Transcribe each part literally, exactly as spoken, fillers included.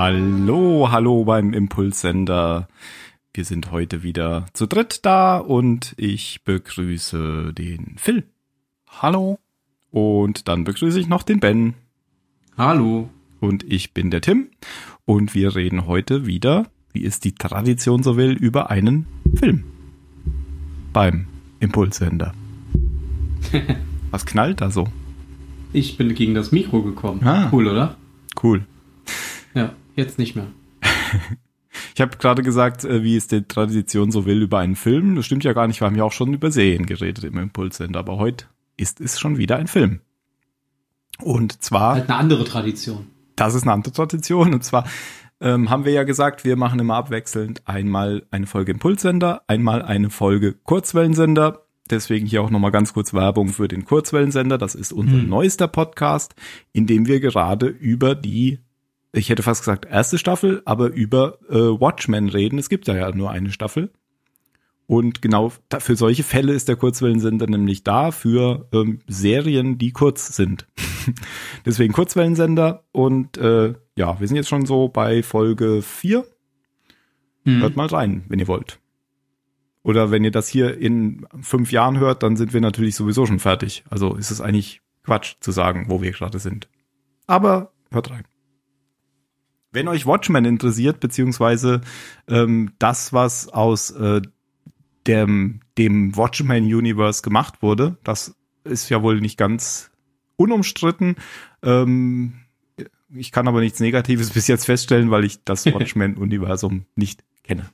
Hallo, hallo beim Impulssender. Wir sind heute wieder zu dritt da und ich begrüße den Phil. Hallo. Und dann begrüße ich noch den Ben. Hallo. Und ich bin der Tim und wir reden heute wieder, wie es die Tradition so will, über einen Film beim Impulssender. Was knallt da so? Ich bin gegen das Mikro gekommen. Ah. Cool, oder? Cool. Ja, jetzt nicht mehr. Ich habe gerade gesagt, wie es die Tradition so will über einen Film. Das stimmt ja gar nicht, wir haben ja auch schon über Serien geredet im Impulssender, aber heute ist es schon wieder ein Film. Und zwar... Halt eine andere Tradition. Das ist eine andere Tradition. Und zwar ähm, haben wir ja gesagt, wir machen immer abwechselnd einmal eine Folge Impulssender, einmal eine Folge Kurzwellensender. Deswegen hier auch nochmal ganz kurz Werbung für den Kurzwellensender. Das ist unser hm. neuester Podcast, in dem wir gerade über die, ich hätte fast gesagt erste Staffel, aber über äh, Watchmen reden. Es gibt da ja nur eine Staffel. Und genau für solche Fälle ist der Kurzwellensender nämlich da, für ähm, Serien, die kurz sind. Deswegen Kurzwellensender. Und äh, ja, wir sind jetzt schon so bei Folge vier. Hm. Hört mal rein, wenn ihr wollt. Oder wenn ihr das hier in fünf Jahren hört, dann sind wir natürlich sowieso schon fertig. Also ist es eigentlich Quatsch zu sagen, wo wir gerade sind. Aber hört rein. Wenn euch Watchmen interessiert, beziehungsweise ähm, das, was aus äh, dem, dem Watchmen-Universe gemacht wurde, das ist ja wohl nicht ganz unumstritten. Ähm, ich kann aber nichts Negatives bis jetzt feststellen, weil ich das Watchmen-Universum nicht kenne.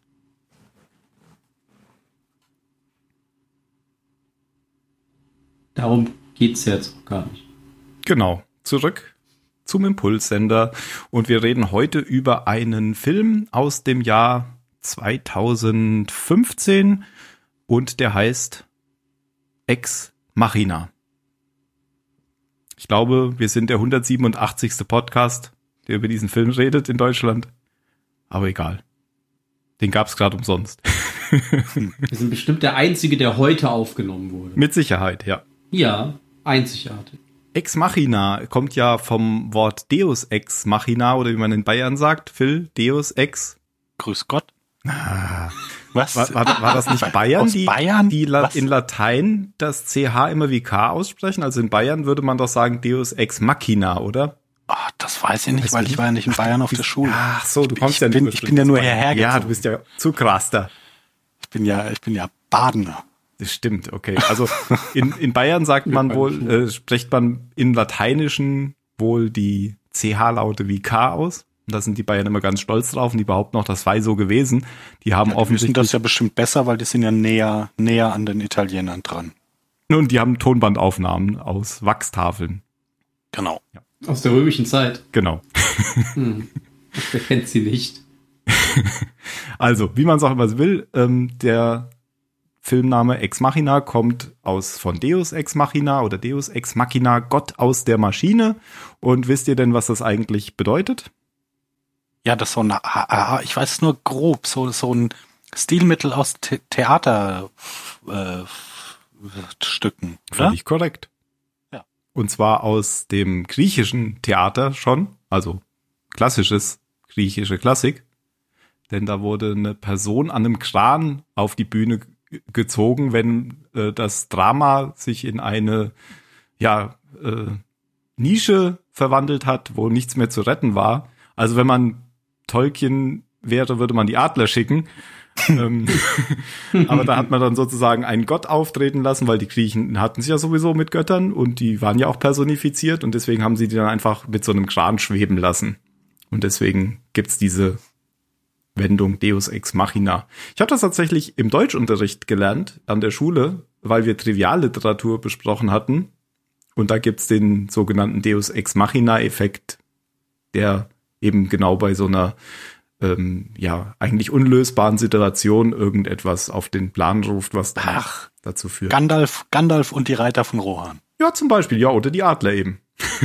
Darum geht's jetzt gar nicht. Genau, zurück zum Impulssender. Und wir reden heute über einen Film aus dem Jahr zweitausendfünfzehn und der heißt Ex Machina. Ich glaube, wir sind der hundertsiebenundachtzigste Podcast, der über diesen Film redet in Deutschland. Aber egal. Den gab's gerade umsonst. Wir sind bestimmt der Einzige, der heute aufgenommen wurde. Mit Sicherheit, ja. Ja, einzigartig. Ex Machina kommt ja vom Wort Deus Ex Machina oder wie man in Bayern sagt. Phil, Deus Ex. Grüß Gott. Ah. Was? War, war, war das nicht Bayern, Aus die, Bayern? die La- Was? in Latein das C H immer wie K aussprechen? Also in Bayern würde man doch sagen Deus Ex Machina, oder? Oh, das weiß ich nicht, Weißt weil du, ich war ja nicht in Bayern auf der Schule. Ach so, du kommst ich ja bin, nicht Ich bin ja nur hierher Ja, gezogen. du bist ja zu krass da. Ich bin ja, ich bin ja Badener. Das stimmt, okay. Also in, in Bayern sagt man wohl, äh, spricht man in Lateinischen wohl die C H-Laute wie K aus. Und da sind die Bayern immer ganz stolz drauf und die behaupten auch, das sei so gewesen. Die haben Ja, die offensichtlich... wissen das ja bestimmt besser, weil die sind ja näher, näher an den Italienern dran. Und die haben Tonbandaufnahmen aus Wachstafeln. Genau. Ja. Aus der römischen Zeit. Genau. Hm. Wer kennt sie nicht? Also, wie man es auch immer will, ähm, der Filmname Ex Machina kommt aus von Deus Ex Machina oder Deus Ex Machina, Gott aus der Maschine. Und wisst ihr denn, was das eigentlich bedeutet? Ja, das ist so eine, ich weiß es nur grob, so, so ein Stilmittel aus The- Theaterstücken, äh, Stücken, oder? Völlig korrekt. Ja. Und zwar aus dem griechischen Theater schon, also klassisches griechische Klassik. Denn da wurde eine Person an einem Kran auf die Bühne g- gezogen, wenn äh, das Drama sich in eine ja äh, Nische verwandelt hat, wo nichts mehr zu retten war. Also wenn man Tolkien wäre, würde man die Adler schicken. ähm, aber da hat man dann sozusagen einen Gott auftreten lassen, weil die Griechen hatten sich ja sowieso mit Göttern und die waren ja auch personifiziert und deswegen haben sie die dann einfach mit so einem Kran schweben lassen. Und deswegen gibt's diese Wendung Deus Ex Machina. Ich habe das tatsächlich im Deutschunterricht gelernt an der Schule, weil wir Trivialliteratur besprochen hatten. Und da gibt's den sogenannten Deus Ex Machina-Effekt, der eben genau bei so einer ähm, ja eigentlich unlösbaren Situation irgendetwas auf den Plan ruft, was dann Ach, dazu führt. Gandalf, Gandalf und die Reiter von Rohan. Ja, zum Beispiel, ja, oder die Adler eben.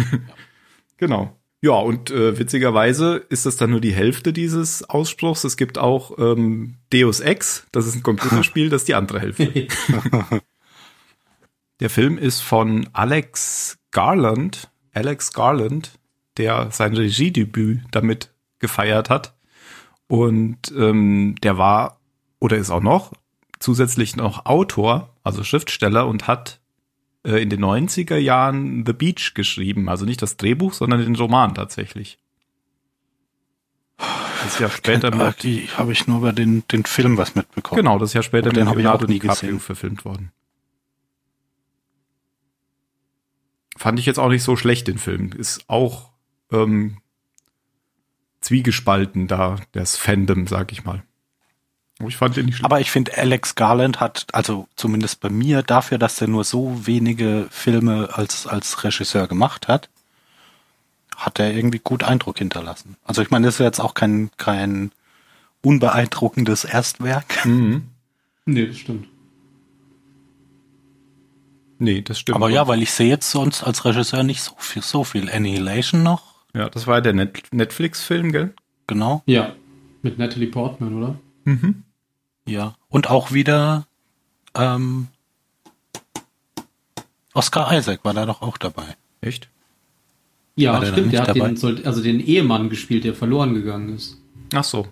Genau. Ja, und äh, witzigerweise ist das dann nur die Hälfte dieses Ausspruchs. Es gibt auch ähm, Deus Ex, das ist ein Computerspiel, das ist die andere Hälfte. Der Film ist von Alex Garland, Alex Garland, der sein Regiedebüt damit gefeiert hat. Und ähm, der war oder ist auch noch zusätzlich noch Autor, also Schriftsteller und hat äh, in den neunziger Jahren The Beach geschrieben. Also nicht das Drehbuch, sondern den Roman tatsächlich. Das ist ja später Kennt, mit, die habe ich nur über den, den Film was mitbekommen. genau, das ist ja später Aber den mit habe ich auch Leonardo nie DiCaprio gesehen. verfilmt worden. Fand ich jetzt auch nicht so schlecht, den Film. Ist auch ähm, zwiegespalten da, das Fandom, sag ich mal. Aber ich fand den nicht schlecht. Aber ich finde, Alex Garland hat, also zumindest bei mir, dafür, dass er nur so wenige Filme als, als Regisseur gemacht hat, hat er irgendwie gut Eindruck hinterlassen. Also ich meine, das ist jetzt auch kein, kein unbeeindruckendes Erstwerk. Mhm. Nee, das stimmt. Nee, das stimmt. Aber ja, weil ich sehe jetzt sonst als Regisseur nicht so viel, so viel. Annihilation noch, Ja, das war ja der Net- Netflix-Film, gell? genau. Ja, mit Natalie Portman, oder? Mhm. Ja. Und auch wieder ähm, Oscar Isaac war da doch auch dabei. Echt? Ja, War der da stimmt. Der nicht hat dabei? den, soll- also den Ehemann gespielt, der verloren gegangen ist. Ach so.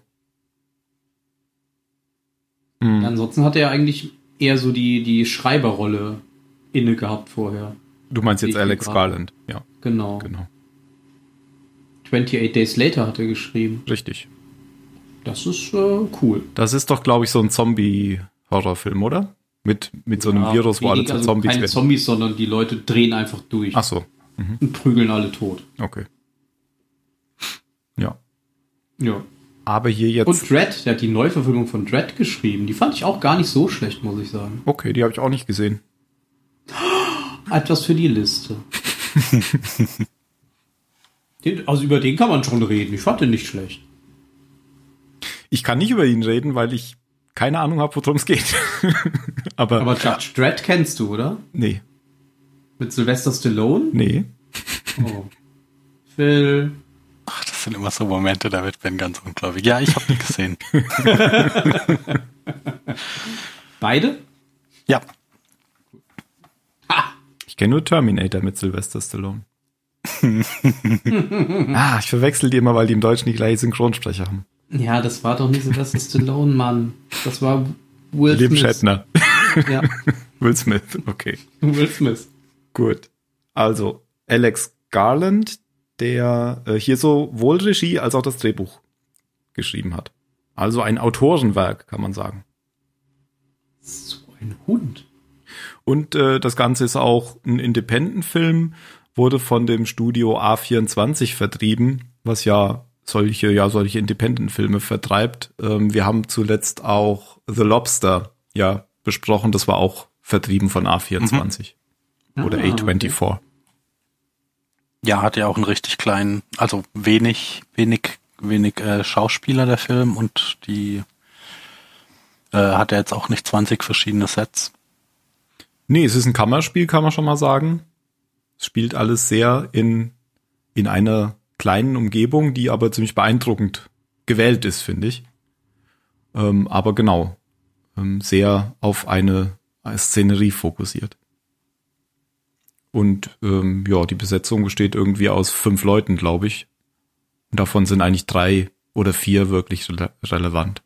Mhm. Ansonsten hat er eigentlich eher so die, die Schreiberrolle inne gehabt vorher. Du meinst jetzt Ich Alex gerade. Garland. Ja, Genau. genau. achtundachtzig Days Later hat er geschrieben. Richtig. Das ist äh, cool. Das ist doch, glaube ich, so ein Zombie-Horrorfilm, oder? Mit, mit so einem Ja, Virus, wo alle wenig, zu also Zombies keine werden. Zombies, sondern die Leute drehen einfach durch Ach so. und prügeln alle tot. Okay. Ja. Ja. Aber hier jetzt. Und Dread, der hat die Neuverfilmung von Dread geschrieben. Die fand ich auch gar nicht so schlecht, muss ich sagen. Okay, die habe ich auch nicht gesehen. Etwas für die Liste. Den, also über den kann man schon reden. Ich fand den nicht schlecht. Ich kann nicht über ihn reden, weil ich keine Ahnung habe, worum es geht. Aber, Aber Judge Dredd kennst du, oder? nee, Mit Sylvester Stallone? nee. Oh. Phil. Ach, das sind immer so Momente, da wird Ben ganz ungläubig. Ja, ich habe ihn gesehen. Beide? Ja, Ich kenne nur Terminator mit Sylvester Stallone. Ah, ich verwechsel die immer, weil die im Deutschen die gleiche Synchronsprecher haben. Ja, das war doch nicht Sylvester Stallone, Mann. Das war Will Liam Smith. Shatner. Ja, Will Smith, okay. Will Smith. Gut. Also, Alex Garland, der äh, hier sowohl Regie als auch das Drehbuch geschrieben hat. Also ein Autorenwerk, kann man sagen. So ein Hund. Und äh, das Ganze ist auch ein Independent-Film, wurde von dem Studio A vierundzwanzig vertrieben, was ja solche, ja, solche Independent-Filme vertreibt. Ähm, wir haben zuletzt auch The Lobster ja besprochen, das war auch vertrieben von A vierundzwanzig. Oder Ah, A vierundzwanzig. ja, hat ja auch einen richtig kleinen, also wenig, wenig, wenig äh, Schauspieler der Film und die äh, hat er jetzt auch nicht zwanzig verschiedene Sets. Nee, es ist ein Kammerspiel, kann man schon mal sagen. Es spielt alles sehr in, in einer kleinen Umgebung, die aber ziemlich beeindruckend gewählt ist, finde ich. Ähm, aber genau, ähm, sehr auf eine Szenerie fokussiert. Und ähm, ja, die Besetzung besteht irgendwie aus fünf Leuten, glaube ich. Und davon sind eigentlich drei oder vier wirklich rele- relevant.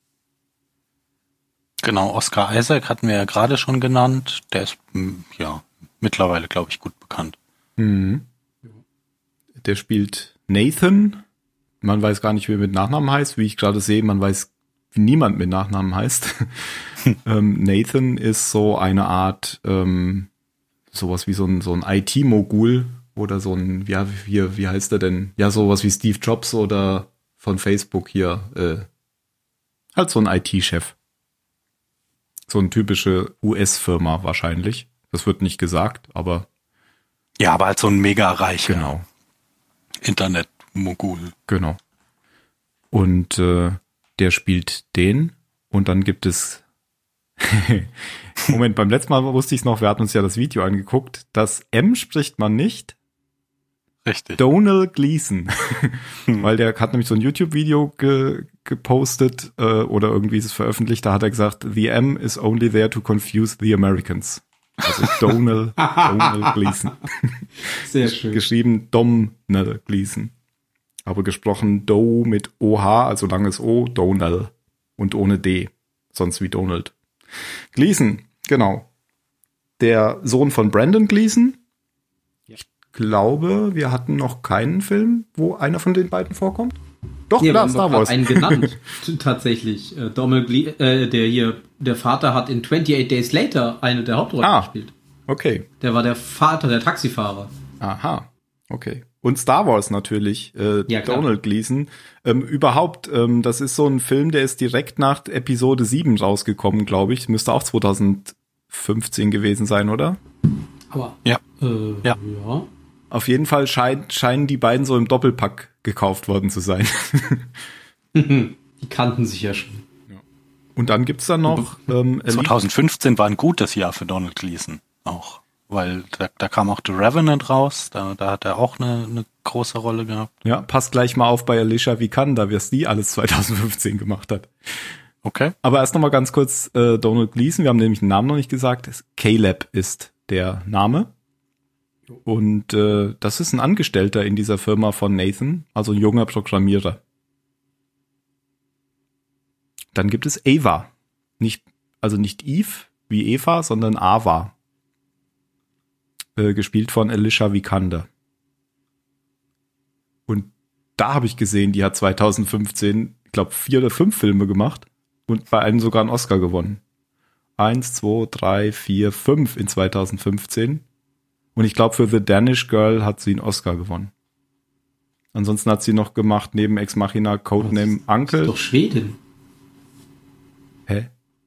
Genau, Oscar Isaac hatten wir ja gerade schon genannt. Der ist, m, ja, mittlerweile, glaube ich, gut bekannt. Mhm. Der spielt Nathan. Man weiß gar nicht, wie er mit Nachnamen heißt. Wie ich gerade sehe, man weiß, wie niemand mit Nachnamen heißt. ähm, Nathan ist so eine Art, ähm, sowas wie so ein, so ein I T-Mogul oder so ein, ja, wie, wie heißt er denn? Ja, sowas wie Steve Jobs oder von Facebook hier. Äh, halt so ein I T-Chef. So eine typische U S-Firma wahrscheinlich. Das wird nicht gesagt, aber Ja, aber halt so ein mega reicher genau. Internet-Mogul. Genau. Und äh, der spielt den und dann gibt es Moment, beim letzten Mal wusste ich es noch, wir hatten uns ja das Video angeguckt. Das M spricht man nicht. Richtig. Domhnall Gleeson. Weil der hat nämlich so ein YouTube-Video ge gepostet äh, oder irgendwie ist es veröffentlicht, da hat er gesagt, the M is only there to confuse the Americans. Also Domhnall, Domhnall Gleeson. Sehr schön. Geschrieben Domhnall Gleeson. Aber gesprochen Doe mit O H, also langes O, Donald. Und ohne D. Sonst wie Donald. Gleason, genau. Der Sohn von Brandon Gleason. Ich glaube, wir hatten noch keinen Film, wo einer von den beiden vorkommt. Doch, ja, klar, wir Star haben Wars. einen genannt, tatsächlich. Äh, Donald Gle äh, der hier, der Vater hat in achtundachtzig Days Later eine der Hauptrollen Ah. gespielt. Okay. Der war der Vater, der Taxifahrer. Aha. Okay. Und Star Wars natürlich, äh, Ja, klar. Donald Gleason. Ähm, überhaupt, ähm, das ist so ein Film, der ist direkt nach Episode sieben rausgekommen, glaube ich. Müsste auch zweitausendfünfzehn gewesen sein, oder? Aber, Ja. äh, Ja. ja. Auf jeden Fall schein, scheinen die beiden so im Doppelpack gekauft worden zu sein. Die kannten sich ja schon. Und dann gibt's da noch ähm, Elite- zweitausendfünfzehn war ein gutes Jahr für Donald Gleason auch. Weil da, da kam auch The Revenant raus, da, da hat er auch eine, eine große Rolle gehabt. Ja, passt gleich mal auf bei Alicia Vikander, wie es die alles zweitausendfünfzehn gemacht hat. Okay. Aber erst noch mal ganz kurz äh, Donald Gleason, wir haben nämlich den Namen noch nicht gesagt. Caleb ist der Name. Und äh, das ist ein Angestellter in dieser Firma von Nathan, also ein junger Programmierer. Dann gibt es Ava. Nicht, also nicht Eve wie Eva, sondern Ava. Äh, gespielt von Alicia Vikander. Und da habe ich gesehen, die hat zweitausendfünfzehn, ich glaube, vier oder fünf Filme gemacht und bei einem sogar einen Oscar gewonnen. Eins, zwei, drei, vier, fünf in zweitausendfünfzehn. Und ich glaube, für The Danish Girl hat sie einen Oscar gewonnen. Ansonsten hat sie noch gemacht, neben Ex Machina, Codename Ist Uncle. doch Schwedin. Hä?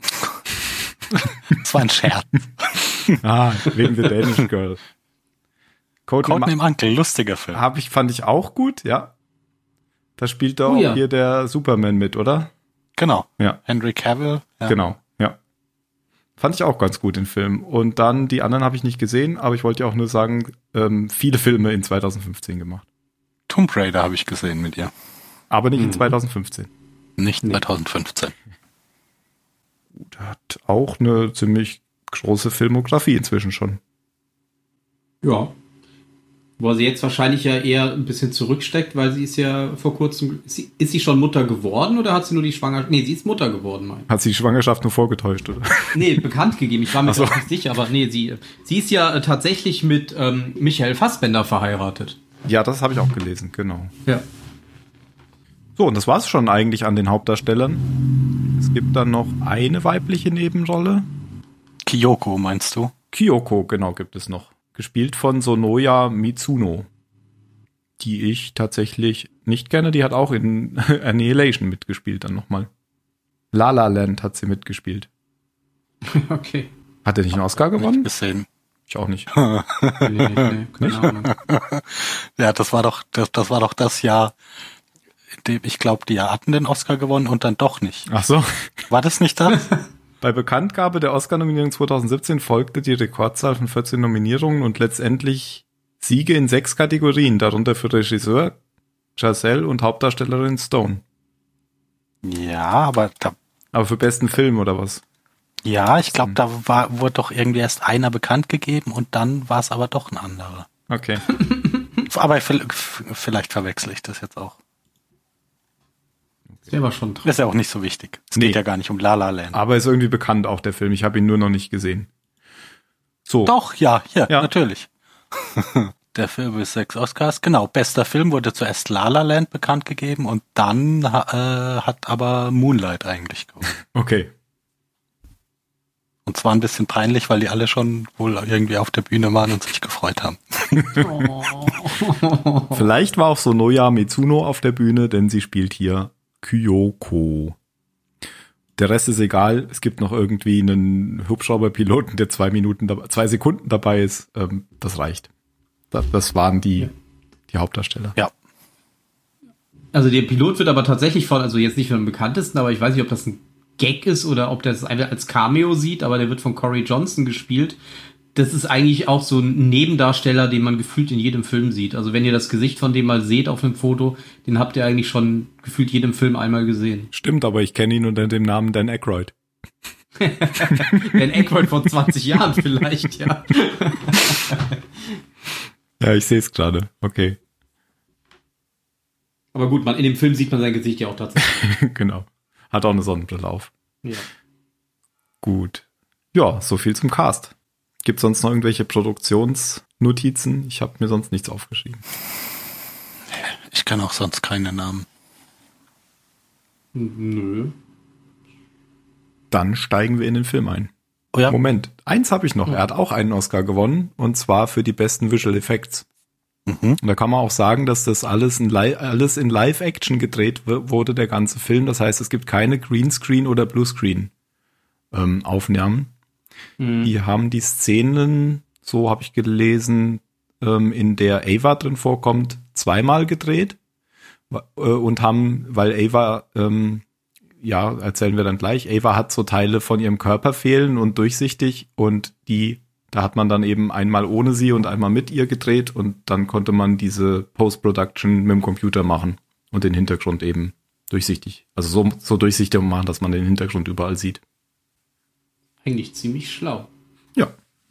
Das war ein Scherz. Ah, wegen The Danish Girl. Codename, Codename Uncle, lustiger Film. hab ich, fand ich auch gut, ja. Da spielt da Oh auch ja. hier der Superman mit, oder? Genau. Ja. Henry Cavill. Ja. Genau, ja. Fand ich auch ganz gut, den Film. Und dann, die anderen habe ich nicht gesehen, aber ich wollte ja auch nur sagen, ähm, viele Filme in zweitausendfünfzehn gemacht. Tomb Raider habe ich gesehen mit ihr. Aber nicht in Mhm. zweitausendfünfzehn. Nicht zweitausendfünfzehn. Der hat auch eine ziemlich große Filmografie inzwischen schon. Ja. Wo sie jetzt wahrscheinlich ja eher ein bisschen zurücksteckt, weil sie ist ja vor kurzem, ist sie, ist sie schon Mutter geworden oder hat sie nur die Schwangerschaft? Nee, sie ist Mutter geworden, mein. Hat sie die Schwangerschaft nur vorgetäuscht, oder? Nee, bekannt gegeben. Ich war mir Ach so. gar nicht sicher, aber nee, sie, sie ist ja äh, tatsächlich mit ähm, Michael Fassbender verheiratet. Ja, das habe ich auch gelesen, genau. Ja. So, und das war's schon eigentlich an den Hauptdarstellern. Es gibt dann noch eine weibliche Nebenrolle. Kyoko, meinst du? Kyoko, genau, gibt es noch. Gespielt von Sonoya Mitsuno, die ich tatsächlich nicht kenne. Die hat auch in Annihilation mitgespielt dann nochmal. La La Land hat sie mitgespielt. Okay. Hat er nicht einen Oscar Nicht gewonnen? gesehen. Ich auch nicht. Nee, nee, keine Ahnung. Ja, das war doch, das, das war doch das Jahr, in dem ich glaube, die hatten den Oscar gewonnen und dann doch nicht. Ach so. War das nicht das? Bei Bekanntgabe der Oscar-Nominierung zweitausendsiebzehn folgte die Rekordzahl von vierzehn Nominierungen und letztendlich Siege in sechs Kategorien, darunter für Regisseur, Giselle und Hauptdarstellerin Stone. Ja, aber da, Aber für besten Film oder was? ja, ich glaube, da war, wurde doch irgendwie erst einer bekannt gegeben und dann war es aber doch ein anderer. Okay. Aber v- vielleicht verwechsel ich das jetzt auch. Das wäre aber schon Das ist ja auch nicht so wichtig. Es Nee. geht ja gar nicht um La La Land. Aber ist irgendwie bekannt auch der Film. Ich habe ihn nur noch nicht gesehen. So. Doch, ja, hier, Ja. natürlich. Der Film ist sechs Oscars. Genau, bester Film wurde zuerst La La Land bekannt gegeben und dann ha- äh, hat aber Moonlight eigentlich gewonnen. Okay. Und zwar ein bisschen peinlich, weil die alle schon wohl irgendwie auf der Bühne waren und sich gefreut haben. Vielleicht war auch Sonoya Mitsuno auf der Bühne, denn sie spielt hier Kyoko. Der Rest ist egal. Es gibt noch irgendwie einen Hubschrauberpiloten, der zwei Minuten, dabei, zwei Sekunden dabei ist. Ähm, das reicht. Das, das waren die, Ja. die Hauptdarsteller. Ja. Also der Pilot wird aber tatsächlich von, also jetzt nicht von dem bekanntesten, aber ich weiß nicht, ob das ein Gag ist oder ob das einfach als Cameo sieht, aber der wird von Corey Johnson gespielt. Das ist eigentlich auch so ein Nebendarsteller, den man gefühlt in jedem Film sieht. Also wenn ihr das Gesicht von dem mal seht auf einem Foto, den habt ihr eigentlich schon gefühlt jedem Film einmal gesehen. Stimmt, aber ich kenne ihn unter dem Namen Dan Aykroyd. Dan Aykroyd vor zwanzig Jahren vielleicht, ja. Ja, ich sehe es gerade. Okay. Aber gut, man, in dem Film sieht man sein Gesicht ja auch tatsächlich. Genau. Hat auch eine Sonnenbrille auf. Ja. Gut. Ja, so viel zum Cast. Gibt es sonst noch irgendwelche Produktionsnotizen? Ich habe mir sonst nichts aufgeschrieben. Ich kann auch sonst keine Namen. Nö. Dann steigen wir in den Film ein. Oh ja. Moment, eins habe ich noch. Er hat auch einen Oscar gewonnen, und zwar für die besten Visual Effects. Mhm. Und da kann man auch sagen, dass das alles in, Li- alles in Live-Action gedreht w- wurde, der ganze Film. Das heißt, es gibt keine Greenscreen- oder Bluescreen-Aufnahmen. Mhm. Die haben die Szenen, so habe ich gelesen, ähm, in der Ava drin vorkommt, zweimal gedreht. Äh, und haben, weil Ava, ähm, ja, erzählen wir dann gleich, Ava hat so Teile von ihrem Körper fehlen und durchsichtig, und die Da hat man dann eben einmal ohne sie und einmal mit ihr gedreht, und dann konnte man diese Post-Production mit dem Computer machen und den Hintergrund eben durchsichtig. Also so, so durchsichtig machen, dass man den Hintergrund überall sieht. Eigentlich ziemlich schlau. Ja.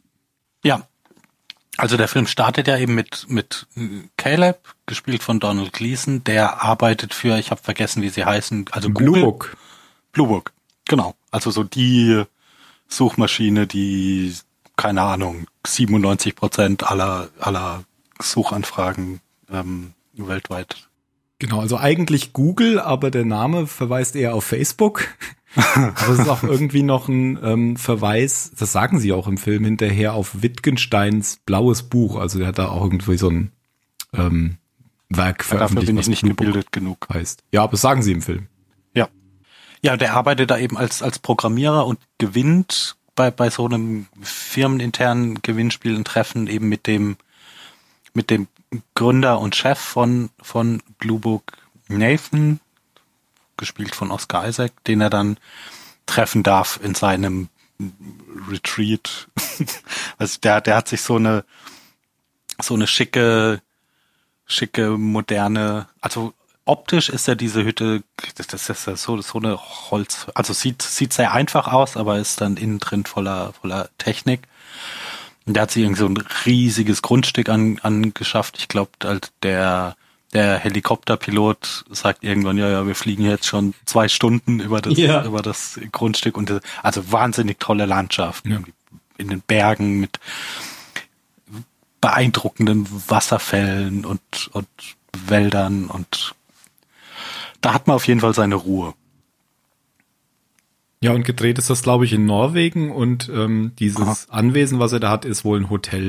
Ja. Also der Film startet ja eben mit mit Caleb, gespielt von Donald Gleason, der arbeitet für, ich habe vergessen, wie sie heißen, also Blue Google. Book. Blue Book, genau. Also so die Suchmaschine, die, keine Ahnung, siebenundneunzig Prozent aller aller Suchanfragen ähm, weltweit. Genau, also eigentlich Google, aber der Name verweist eher auf Facebook. Aber es ist auch irgendwie noch ein ähm, Verweis, das sagen sie auch im Film hinterher, auf Wittgensteins blaues Buch. Also der hat da auch irgendwie so ein ähm, Werk Ja, dafür veröffentlicht, bin ich was nicht Blue Book gebildet genug. heißt. Ja, aber das sagen sie im Film. Ja. Ja, der arbeitet da eben als als Programmierer und gewinnt bei bei so einem firmeninternen Gewinnspiel ein Treffen eben mit dem mit dem Gründer und Chef von von Blue Book, Nathan, gespielt von Oscar Isaac, den er dann treffen darf in seinem Retreat. Also der der hat sich so eine so eine schicke schicke moderne, also optisch ist ja diese Hütte, das, das ist ja so, so eine Holz, also sieht, sieht sehr einfach aus, aber ist dann innen drin voller, voller Technik. Und der hat sich irgendwie so ein riesiges Grundstück an, angeschafft. Ich glaube, der, der Helikopterpilot sagt irgendwann, ja, ja, wir fliegen jetzt schon zwei Stunden über das, Ja. über das Grundstück, und also wahnsinnig tolle Landschaft. Ja. In den Bergen mit beeindruckenden Wasserfällen und, und Wäldern, und da hat man auf jeden Fall seine Ruhe. Ja, und gedreht ist das, glaube ich, in Norwegen, und ähm, dieses Aha. Anwesen, was er da hat, ist wohl ein Hotel.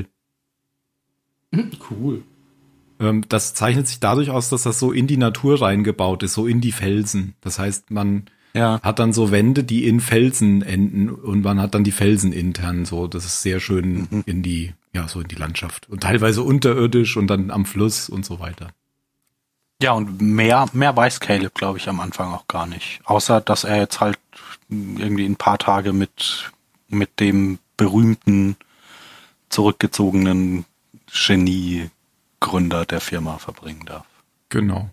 Cool. Ähm, das zeichnet sich dadurch aus, dass das so in die Natur reingebaut ist, so in die Felsen. Das heißt, man Ja. hat dann so Wände, die in Felsen enden, und man hat dann die Felsen intern so. Das ist sehr schön Mhm. in die, ja, so in die Landschaft. Und teilweise unterirdisch und dann am Fluss und so weiter. Ja, und mehr, mehr weiß Caleb, glaube ich, am Anfang auch gar nicht. Außer, dass er jetzt halt irgendwie ein paar Tage mit, mit dem berühmten, zurückgezogenen Genie-Gründer der Firma verbringen darf. Genau.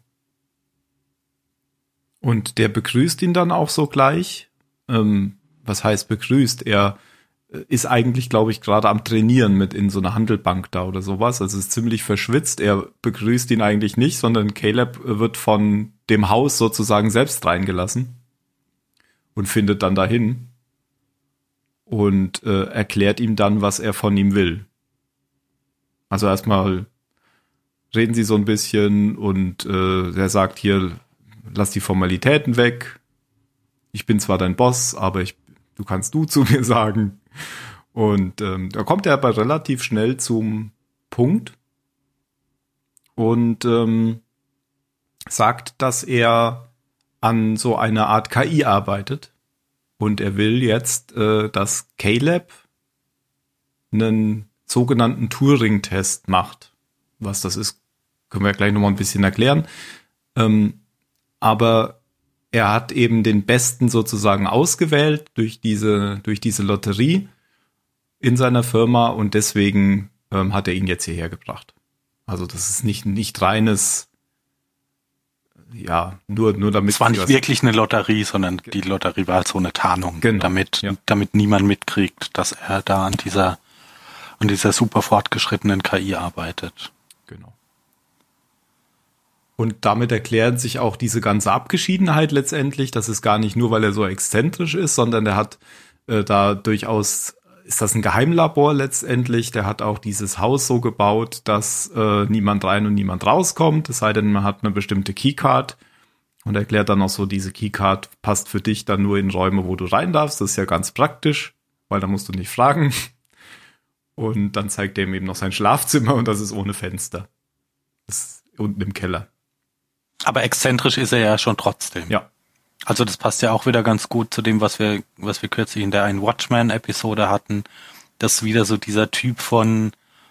Und der begrüßt ihn dann auch so gleich. Ähm, was heißt begrüßt? Er äh, ist eigentlich, glaube ich, gerade am Trainieren mit in so einer Handelbank da oder sowas. Also ist ziemlich verschwitzt. Er begrüßt ihn eigentlich nicht, sondern Caleb wird von dem Haus sozusagen selbst reingelassen und findet dann dahin und äh, erklärt ihm dann, was er von ihm will. Also erstmal reden sie so ein bisschen, und äh, er sagt hier, lass die Formalitäten weg. Ich bin zwar dein Boss, aber ich, du kannst du zu mir sagen. Und ähm, da kommt er aber relativ schnell zum Punkt und ähm, sagt, dass er an so einer Art K I arbeitet. Und er will jetzt, äh, dass Caleb einen sogenannten Turing-Test macht. Was das ist, können wir gleich nochmal ein bisschen erklären. Ähm, aber er hat eben den Besten sozusagen ausgewählt durch diese, durch diese Lotterie in seiner Firma, und deswegen ähm, hat er ihn jetzt hierher gebracht. Also das ist nicht, nicht reines, ja, nur, nur damit. Es war nicht was- wirklich eine Lotterie, sondern die Lotterie war halt so eine Tarnung, Genau, damit, ja. damit niemand mitkriegt, dass er da an dieser, an dieser super fortgeschrittenen K I arbeitet. Genau. Und damit erklärt sich auch diese ganze Abgeschiedenheit letztendlich. Das ist gar nicht nur, weil er so exzentrisch ist, sondern der hat äh, da durchaus, ist das ein Geheimlabor letztendlich. Der hat auch dieses Haus so gebaut, dass äh, niemand rein und niemand rauskommt. Es sei denn, man hat eine bestimmte Keycard. Und erklärt dann auch so, diese Keycard passt für dich dann nur in Räume, wo du rein darfst. Das ist ja ganz praktisch, weil da musst du nicht fragen. Und dann zeigt er ihm eben noch sein Schlafzimmer und das ist ohne Fenster. Das ist unten im Keller. Aber exzentrisch ist er ja schon trotzdem. Ja. Also das passt ja auch wieder ganz gut zu dem, was wir, was wir kürzlich in der einen Watchmen-Episode hatten. Das ist wieder so dieser Typ von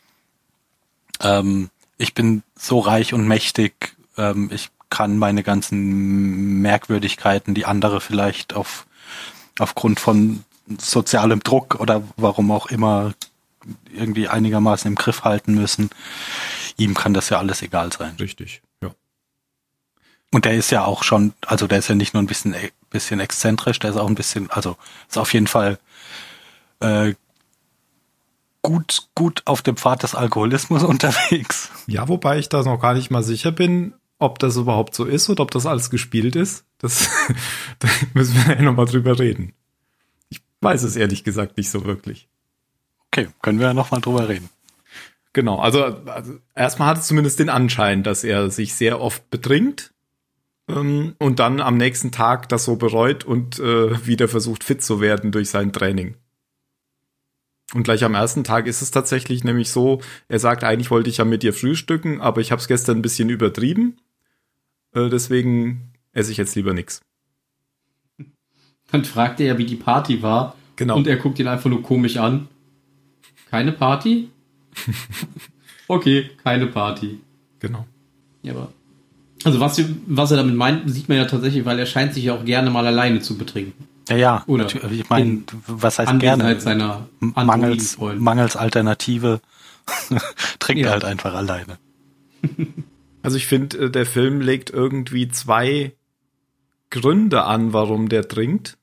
ähm, ich bin so reich und mächtig, ähm, ich kann meine ganzen Merkwürdigkeiten, die andere vielleicht auf aufgrund von sozialem Druck oder warum auch immer irgendwie einigermaßen im Griff halten müssen. Ihm kann das ja alles egal sein. Richtig, ja. Und der ist ja auch schon, also der ist ja nicht nur ein bisschen bisschen exzentrisch, der ist auch ein bisschen, also ist auf jeden Fall äh, gut gut auf dem Pfad des Alkoholismus unterwegs. Ja, wobei ich da noch gar nicht mal sicher bin, ob das überhaupt so ist oder ob das alles gespielt ist. Das da müssen wir ja nochmal drüber reden. Ich weiß es ehrlich gesagt nicht so wirklich. Okay, können wir ja nochmal drüber reden. Genau, also, also erstmal hat es zumindest den Anschein, dass er sich sehr oft betrinkt ähm, und dann am nächsten Tag das so bereut und äh, wieder versucht fit zu werden durch sein Training. Und gleich am ersten Tag ist es tatsächlich nämlich so, er sagt, eigentlich wollte ich ja mit dir frühstücken, aber ich habe es gestern ein bisschen übertrieben, äh, deswegen esse ich jetzt lieber nix. Dann fragt er ja, wie die Party war. Genau. Und er guckt ihn einfach nur komisch an. Keine Party? Okay, keine Party. Genau. Ja, aber also was, was er damit meint, sieht man ja tatsächlich, weil er scheint sich ja auch gerne mal alleine zu betrinken. Ja, ja. Oder natürlich. Ich meine, was heißt Anwesenheit gerne? Seiner Mangels, Androiden-Freunde. mangels Alternative trinkt Ja. er halt einfach alleine. Also ich finde, der Film legt irgendwie zwei Gründe an, warum der trinkt.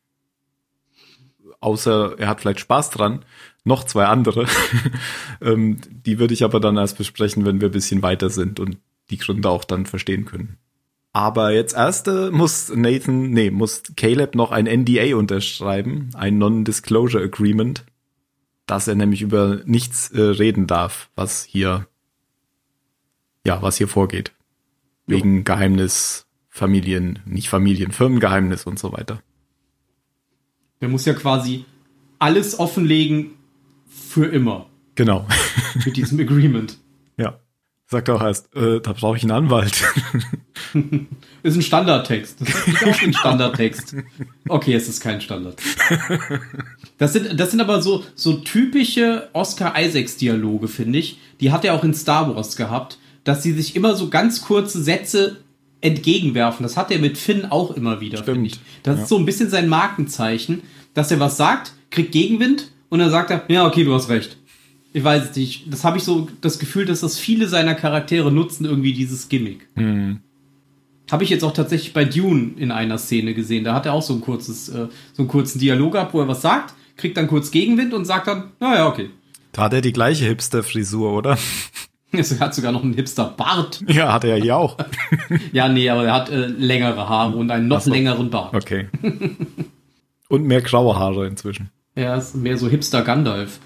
Außer er hat vielleicht Spaß dran. Noch zwei andere. ähm, die würde ich aber dann erst besprechen, wenn wir ein bisschen weiter sind und die Gründe auch dann verstehen können. Aber jetzt erst äh, muss Nathan, nee, muss Caleb noch ein N D A unterschreiben, ein Non-Disclosure Agreement, dass er nämlich über nichts äh, reden darf, was hier, ja, was hier vorgeht. Jo. Wegen Geheimnis, Familien, nicht Familien, Firmengeheimnis und so weiter. Der muss ja quasi alles offenlegen für immer Genau. mit diesem Agreement. Ja. Sagt auch erst, äh, da brauche ich einen Anwalt. Ist ein Standardtext. Das ist auch ein Standardtext. Okay, es ist kein Standard. Das sind, das sind aber so, so typische Oscar-Isaacs-Dialoge, finde ich. Die hat er auch in Star Wars gehabt, dass sie sich immer so ganz kurze Sätze entgegenwerfen. Das hat er mit Finn auch immer wieder, finde ich. Das Ja. ist so ein bisschen sein Markenzeichen, dass er was sagt, kriegt Gegenwind und dann sagt er, ja, okay, du hast recht. Ich weiß es nicht. Das habe ich so das Gefühl, dass das viele seiner Charaktere nutzen, irgendwie dieses Gimmick. Mhm. Habe ich jetzt auch tatsächlich bei Dune in einer Szene gesehen. Da hat er auch so ein kurzes, äh, so einen kurzen Dialog gehabt, wo er was sagt, kriegt dann kurz Gegenwind und sagt dann, naja, okay. Da hat er die gleiche Hipster-Frisur, oder? Er hat sogar noch einen Hipster-Bart. Ja, hat er ja hier auch. Ja, nee, aber er hat äh, längere Haare und einen noch Ach so. längeren Bart. Okay. Und mehr graue Haare inzwischen. Er ist mehr so Hipster-Gandalf.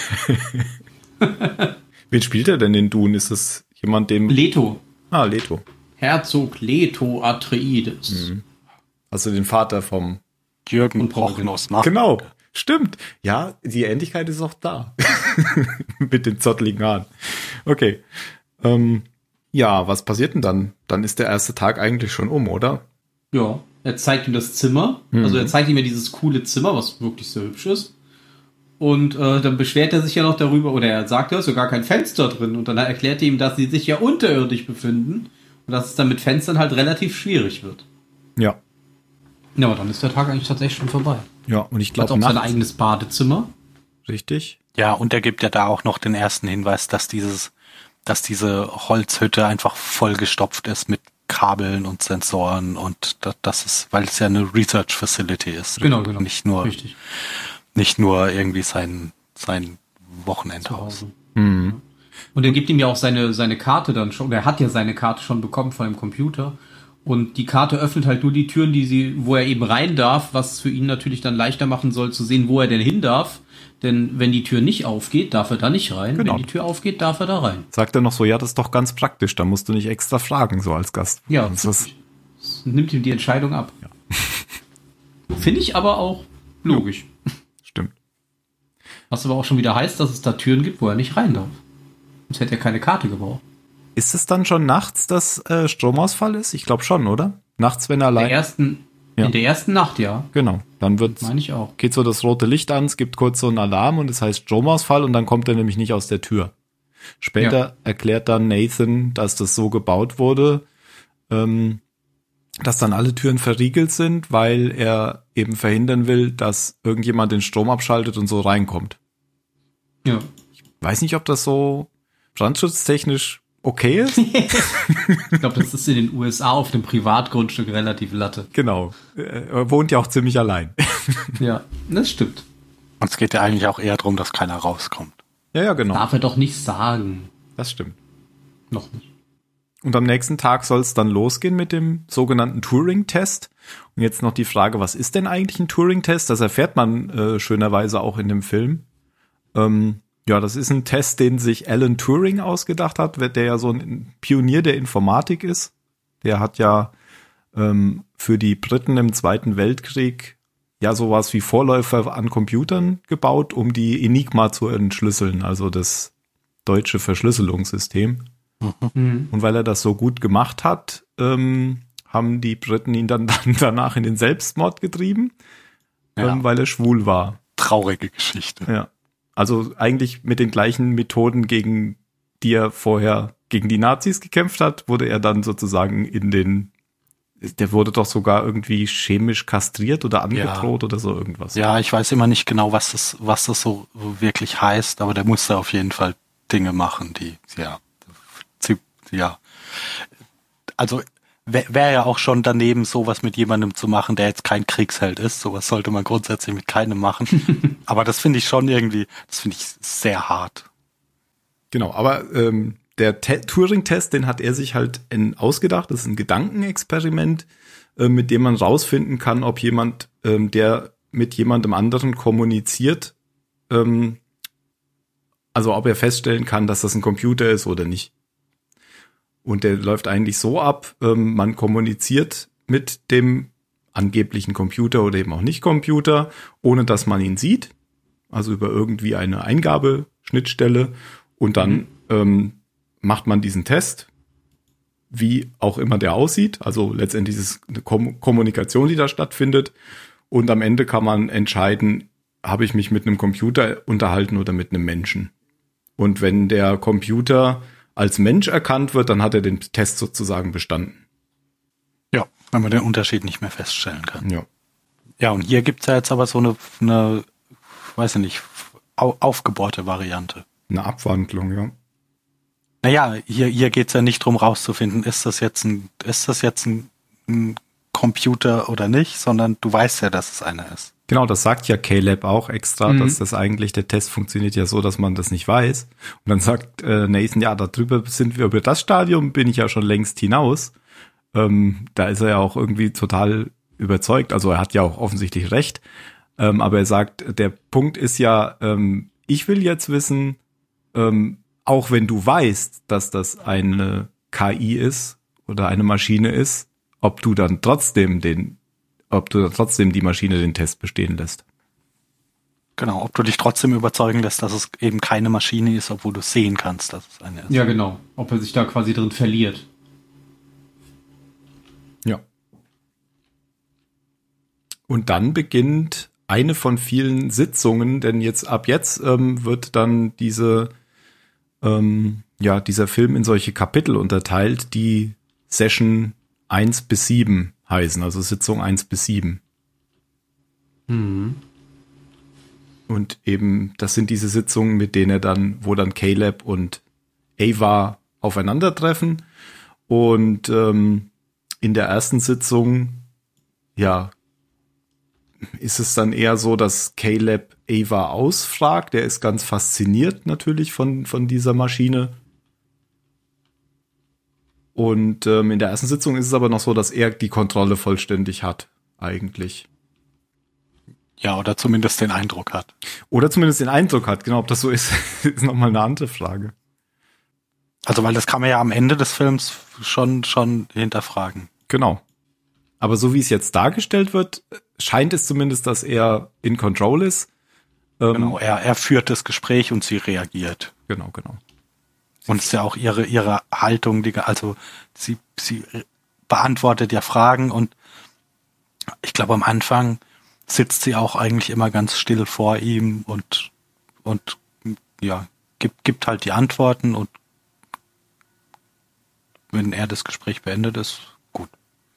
Wen spielt er denn in Dune? Ist das jemand, dem... Leto. Ah, Leto. Herzog Leto Atreides. Mhm. Also den Vater vom... Jürgen Und Paul Prochnow nach. Genau, stimmt. Ja, die Ähnlichkeit ist auch da. Mit den zotteligen Haaren. Okay. Ähm, ja, was passiert denn dann? Dann ist der erste Tag eigentlich schon um, oder? Ja, er zeigt ihm das Zimmer. Mhm. Also er zeigt ihm ja dieses coole Zimmer, was wirklich sehr hübsch ist. Und äh, dann beschwert er sich ja noch darüber, oder er sagt, da ist ja gar kein Fenster drin. Und dann erklärt er ihm, dass sie sich ja unterirdisch befinden. Und dass es dann mit Fenstern halt relativ schwierig wird. Ja. Ja, aber dann ist der Tag eigentlich tatsächlich schon vorbei. Ja, und ich Hat glaube auch sein nachts. eigenes Badezimmer. Richtig. Ja, und er gibt ja da auch noch den ersten Hinweis, dass dieses, dass diese Holzhütte einfach vollgestopft ist mit Kabeln und Sensoren und das, das ist, weil es ja eine Research Facility ist. Genau, genau. Nicht nur, Richtig. nicht nur irgendwie sein, sein Zu Wochenendhaus. Hause. Mhm. Und er gibt ihm ja auch seine, seine Karte dann schon, oder er hat ja seine Karte schon bekommen von dem Computer. Und die Karte öffnet halt nur die Türen, die sie, wo er eben rein darf, was für ihn natürlich dann leichter machen soll, zu sehen, wo er denn hin darf. Denn wenn die Tür nicht aufgeht, darf er da nicht rein. Genau. Wenn die Tür aufgeht, darf er da rein. Sagt er noch so, ja, das ist doch ganz praktisch, da musst du nicht extra fragen, so als Gast. Ja, das ist, das nimmt ihm die Entscheidung ab. Ja. Finde ich aber auch logisch. Stimmt. Was aber auch schon wieder heißt, dass es da Türen gibt, wo er nicht rein darf. Sonst hätte er keine Karte gebraucht. Ist es dann schon nachts, dass äh, Stromausfall ist? Ich glaube schon, oder? Nachts, wenn er allein... In der ersten, Ja. in der ersten Nacht, ja. Genau, dann wird, Meine ich auch. geht so das rote Licht an, es gibt kurz so einen Alarm und es heißt Stromausfall und dann kommt er nämlich nicht aus der Tür. Später Ja. erklärt dann Nathan, dass das so gebaut wurde, ähm, dass dann alle Türen verriegelt sind, weil er eben verhindern will, dass irgendjemand den Strom abschaltet und so reinkommt. Ja. Weiß nicht, ob das so brandschutztechnisch okay ist. Ich glaube, das ist in den U S A auf dem Privatgrundstück relativ Latte. Genau. Er wohnt ja auch ziemlich allein. Ja, das stimmt. Und es geht ja eigentlich auch eher darum, dass keiner rauskommt. Ja, ja, genau. Darf er doch nicht sagen. Das stimmt. Noch nicht. Und am nächsten Tag soll es dann losgehen mit dem sogenannten Turing-Test. Und jetzt noch die Frage, was ist denn eigentlich ein Turing-Test? Das erfährt man äh, schönerweise auch in dem Film. Ähm, ja, das ist ein Test, den sich Alan Turing ausgedacht hat, der ja so ein Pionier der Informatik ist. Der hat ja ähm, für die Briten im Zweiten Weltkrieg ja sowas wie Vorläufer an Computern gebaut, um die Enigma zu entschlüsseln, also das deutsche Verschlüsselungssystem. Mhm. Und weil er das so gut gemacht hat, ähm, haben die Briten ihn dann, dann danach in den Selbstmord getrieben, Ja. ähm, weil er schwul war. Traurige Geschichte. Ja. Also eigentlich mit den gleichen Methoden, gegen die er vorher gegen die Nazis gekämpft hat, wurde er dann sozusagen in den, der wurde doch sogar irgendwie chemisch kastriert oder angedroht oder so irgendwas. Ja, ich weiß immer nicht genau, was das, was das so wirklich heißt, aber der musste auf jeden Fall Dinge machen, die, ja, ja. Also wäre wär ja auch schon daneben, sowas mit jemandem zu machen, der jetzt kein Kriegsheld ist. Sowas sollte man grundsätzlich mit keinem machen. Aber das finde ich schon irgendwie, das finde ich sehr hart. Genau, aber ähm, der Te- Turing-Test, den hat er sich halt in, ausgedacht. Das ist ein Gedankenexperiment, äh, mit dem man rausfinden kann, ob jemand, ähm, der mit jemandem anderen kommuniziert, ähm, also ob er feststellen kann, dass das ein Computer ist oder nicht. Und der läuft eigentlich so ab, ähm, man kommuniziert mit dem angeblichen Computer oder eben auch nicht Computer, ohne dass man ihn sieht, also über irgendwie eine Eingabeschnittstelle. Und dann mhm. ähm, macht man diesen Test, wie auch immer der aussieht. Also letztendlich ist es eine Kom- Kommunikation, die da stattfindet. Und am Ende kann man entscheiden, habe ich mich mit einem Computer unterhalten oder mit einem Menschen. Und wenn der Computer als Mensch erkannt wird, dann hat er den Test sozusagen bestanden. Ja, wenn man den Unterschied nicht mehr feststellen kann. Ja. Ja, und hier gibt's ja jetzt aber so eine, eine weiß ich nicht, au- aufgebohrte Variante. Eine Abwandlung, ja. Naja, hier, hier geht's ja nicht drum rauszufinden, ist das jetzt ein, ist das jetzt ein, ein Computer oder nicht, sondern du weißt ja, dass es einer ist. Genau, das sagt ja Caleb auch extra, Mhm. dass das eigentlich, der Test funktioniert ja so, dass man das nicht weiß. Und dann sagt äh, Nathan, ja, darüber sind wir, über das Stadium bin ich ja schon längst hinaus. Ähm, da ist er ja auch irgendwie total überzeugt. Also er hat ja auch offensichtlich recht. Ähm, aber er sagt, der Punkt ist ja, ähm, ich will jetzt wissen, ähm, auch wenn du weißt, dass das eine K I ist oder eine Maschine ist, ob du dann trotzdem den ob du trotzdem die Maschine den Test bestehen lässt. Genau, ob du dich trotzdem überzeugen lässt, dass es eben keine Maschine ist, obwohl du sehen kannst, dass es eine ist. Ja, genau. Ob er sich da quasi drin verliert. Ja. Und dann beginnt eine von vielen Sitzungen, denn jetzt ab jetzt ähm, wird dann diese ähm, ja dieser Film in solche Kapitel unterteilt, die Session eins bis sieben heißen, also Sitzung eins bis sieben. Mhm. Und eben, das sind diese Sitzungen, mit denen er dann, wo dann Caleb und Ava aufeinandertreffen. Und ähm, in der ersten Sitzung, ja, ist es dann eher so, dass Caleb Ava ausfragt. Der ist ganz fasziniert natürlich von, von dieser Maschine. Und ähm, in der ersten Sitzung ist es aber noch so, dass er die Kontrolle vollständig hat, eigentlich. Ja, oder zumindest den Eindruck hat. Oder zumindest den Eindruck hat, genau, ob das so ist, ist nochmal eine andere Frage. Also, weil das kann man ja am Ende des Films schon, schon hinterfragen. Genau. Aber so wie es jetzt dargestellt wird, scheint es zumindest, dass er in Control ist. Ähm, Genau, er, er führt das Gespräch und sie reagiert. Genau, genau. Und es ist ja auch ihre, ihre Haltung, die, also sie, sie beantwortet ja Fragen und ich glaube am Anfang sitzt sie auch eigentlich immer ganz still vor ihm und, und ja, gibt, gibt halt die Antworten und wenn er das Gespräch beendet ist, gut.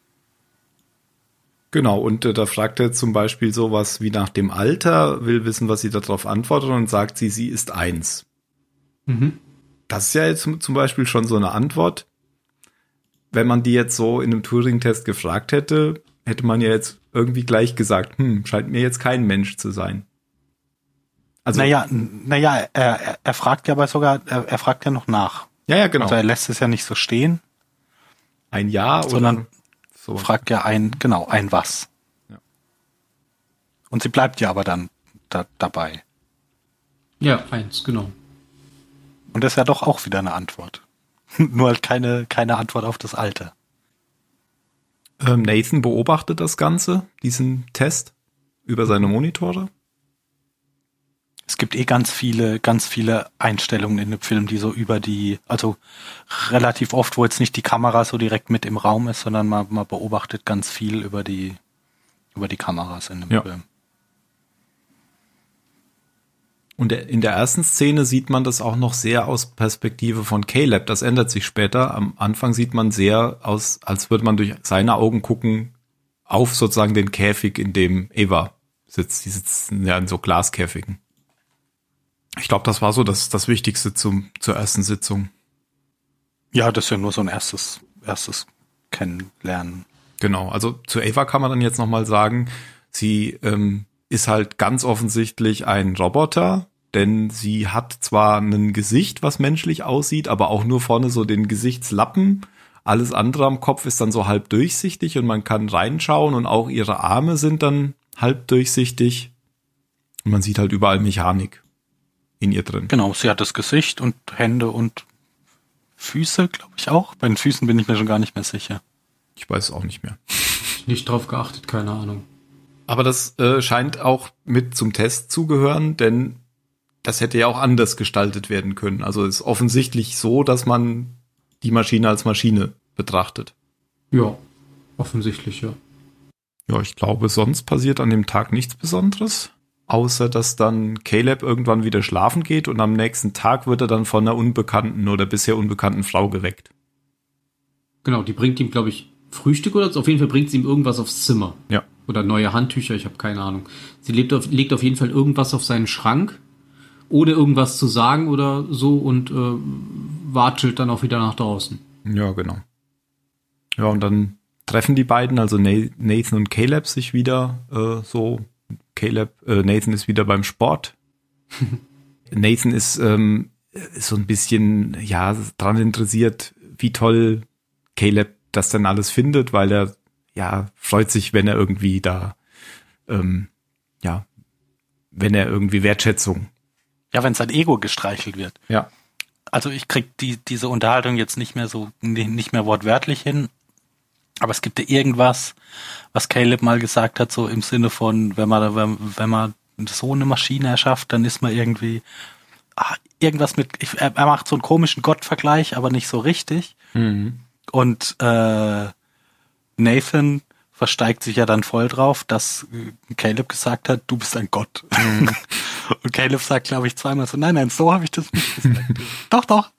Genau, und äh, da fragt er zum Beispiel sowas wie nach dem Alter, will wissen, was sie darauf antwortet und sagt sie, sie ist eins. Mhm. Das ist ja jetzt zum Beispiel schon so eine Antwort. Wenn man die jetzt so in einem Turing-Test gefragt hätte, hätte man ja jetzt irgendwie gleich gesagt, hm, scheint mir jetzt kein Mensch zu sein. Also, Naja, naja, er, er, er fragt ja aber sogar, er, er fragt ja noch nach. ja, ja, genau. Also er lässt es ja nicht so stehen, Ein Ja oder sondern sowas. fragt ja ein, genau, ein was. Ja. Und sie bleibt ja aber dann da, dabei. Ja, eins, genau. Und das ist ja doch auch wieder eine Antwort. Nur halt keine, keine Antwort auf das Alter. Ähm, Nathan beobachtet das Ganze, diesen Test, über seine Monitore. Es gibt eh ganz viele, ganz viele Einstellungen in dem Film, die so über die, also relativ oft, wo jetzt nicht die Kamera so direkt mit im Raum ist, sondern man, man beobachtet ganz viel über die, über die Kameras in dem Ja. Film. Und in der ersten Szene sieht man das auch noch sehr aus Perspektive von Caleb. Das ändert sich später. Am Anfang sieht man sehr aus, als würde man durch seine Augen gucken auf sozusagen den Käfig, in dem Ava sitzt. Die sitzen ja in so Glaskäfigen. Ich glaube, das war so das, das Wichtigste zum, zur ersten Sitzung. Ja, das ist ja nur so ein erstes, erstes Kennenlernen. Genau, also zu Ava kann man dann jetzt nochmal sagen, sie ähm, ist halt ganz offensichtlich ein Roboter, denn sie hat zwar ein Gesicht, was menschlich aussieht, aber auch nur vorne so den Gesichtslappen. Alles andere am Kopf ist dann so halb durchsichtig und man kann reinschauen und auch ihre Arme sind dann halb durchsichtig. Und man sieht halt überall Mechanik in ihr drin. Genau, sie hat das Gesicht und Hände und Füße, glaube ich auch. Bei den Füßen bin ich mir schon gar nicht mehr sicher. Ich weiß es auch nicht mehr. Nicht drauf geachtet, keine Ahnung. Aber das äh, scheint auch mit zum Test zu gehören, denn das hätte ja auch anders gestaltet werden können. Also es ist offensichtlich so, dass man die Maschine als Maschine betrachtet. Ja, offensichtlich, ja. Ja, ich glaube, sonst passiert an dem Tag nichts Besonderes, außer dass dann Caleb irgendwann wieder schlafen geht und am nächsten Tag wird er dann von einer unbekannten oder bisher unbekannten Frau geweckt. Genau, die bringt ihm, glaube ich, Frühstück oder so. Auf jeden Fall bringt sie ihm irgendwas aufs Zimmer. Ja. Oder neue Handtücher, ich habe keine Ahnung. Sie legt auf, legt auf jeden Fall irgendwas auf seinen Schrank, ohne irgendwas zu sagen oder so und äh, watschelt dann auch wieder nach draußen. Ja, genau. Ja, und dann treffen die beiden, also Nathan und Caleb, sich wieder äh, so. Caleb, äh, Nathan ist wieder beim Sport. Nathan ist, ähm, ist so ein bisschen, ja, dran interessiert, wie toll Caleb das denn alles findet, weil er, ja, freut sich, wenn er irgendwie da, ähm, ja, wenn er irgendwie Wertschätzung. Ja, wenn sein Ego gestreichelt wird. Ja. Also ich krieg die, diese Unterhaltung jetzt nicht mehr so, nicht mehr wortwörtlich hin, aber es gibt ja irgendwas, was Caleb mal gesagt hat, so im Sinne von, wenn man, wenn, wenn man so eine Maschine erschafft, dann ist man irgendwie, ah, irgendwas mit, ich, er, er macht so einen komischen Gottvergleich, aber nicht so richtig. Mhm. Und äh, Nathan versteigt sich ja dann voll drauf, dass Caleb gesagt hat, du bist ein Gott. Mhm. Und Caleb sagt, glaube ich, zweimal so, nein, nein, so habe ich das nicht gesagt. Doch, doch.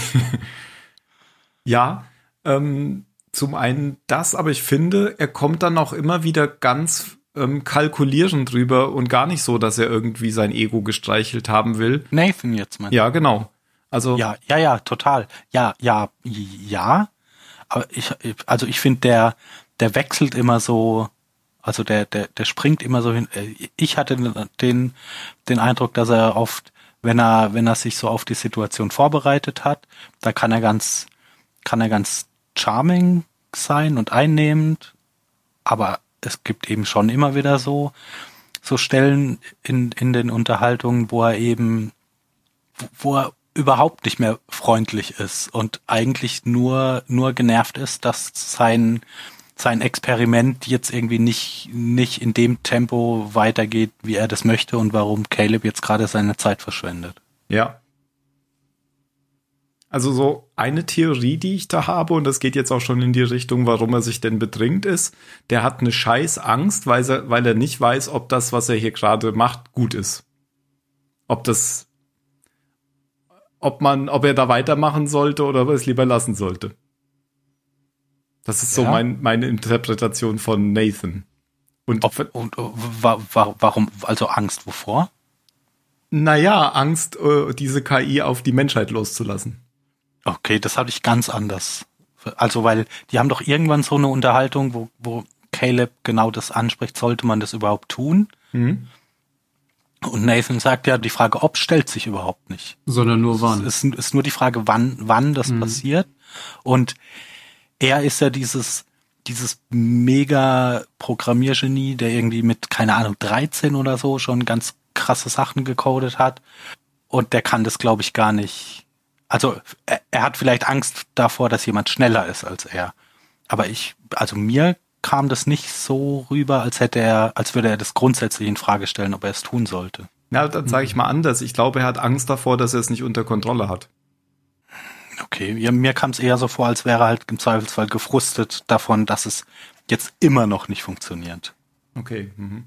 Ja, ähm, zum einen das, aber ich finde, er kommt dann auch immer wieder ganz ähm, kalkulierend drüber und gar nicht so, dass er irgendwie sein Ego gestreichelt haben will. Nathan jetzt, mein. Ja, genau. Also Ja, ja, ja, total. Ja, ja, ja. Aber ich, also ich finde, der, der wechselt immer so Also der, der, der springt immer so hin. Ich hatte den, den Eindruck, dass er oft, wenn er, wenn er sich so auf die Situation vorbereitet hat, da kann er ganz, kann er ganz charming sein und einnehmend, aber es gibt eben schon immer wieder so, so Stellen in, in den Unterhaltungen, wo er eben, wo er überhaupt nicht mehr freundlich ist und eigentlich nur, nur genervt ist, dass sein, sein Experiment jetzt irgendwie nicht, nicht in dem Tempo weitergeht, wie er das möchte und warum Caleb jetzt gerade seine Zeit verschwendet. Ja. Also so eine Theorie, die ich da habe, und das geht jetzt auch schon in die Richtung, warum er sich denn bedrängt ist, der hat eine scheiß Angst, weil er, weil er nicht weiß, ob das, was er hier gerade macht, gut ist. Ob das, ob man, ob er da weitermachen sollte oder ob er es lieber lassen sollte. Das ist so ja. mein, meine Interpretation von Nathan. Und, Ob, und wa, wa, warum, also Angst, wovor? Naja, Angst, diese K I auf die Menschheit loszulassen. Okay, das hatte ich ganz anders. Also, weil die haben doch irgendwann so eine Unterhaltung, wo, wo Caleb genau das anspricht, sollte man das überhaupt tun? Mhm. Und Nathan sagt ja, die Frage ob stellt sich überhaupt nicht. Sondern nur wann. Es ist, ist nur die Frage, wann, wann das mhm. passiert. Und er ist ja dieses, dieses mega Programmiergenie, der irgendwie mit, keine Ahnung, dreizehn oder so schon ganz krasse Sachen gecodet hat. Und der kann das, glaube ich, gar nicht. Also er, er hat vielleicht Angst davor, dass jemand schneller ist als er. Aber ich, also mir kam das nicht so rüber, als hätte er, als würde er das grundsätzlich in Frage stellen, ob er es tun sollte. Ja, dann sage ich mal anders. Ich glaube, er hat Angst davor, dass er es nicht unter Kontrolle hat. Okay, ja, mir kam es eher so vor, als wäre er halt im Zweifelsfall gefrustet davon, dass es jetzt immer noch nicht funktioniert. Okay. Mhm.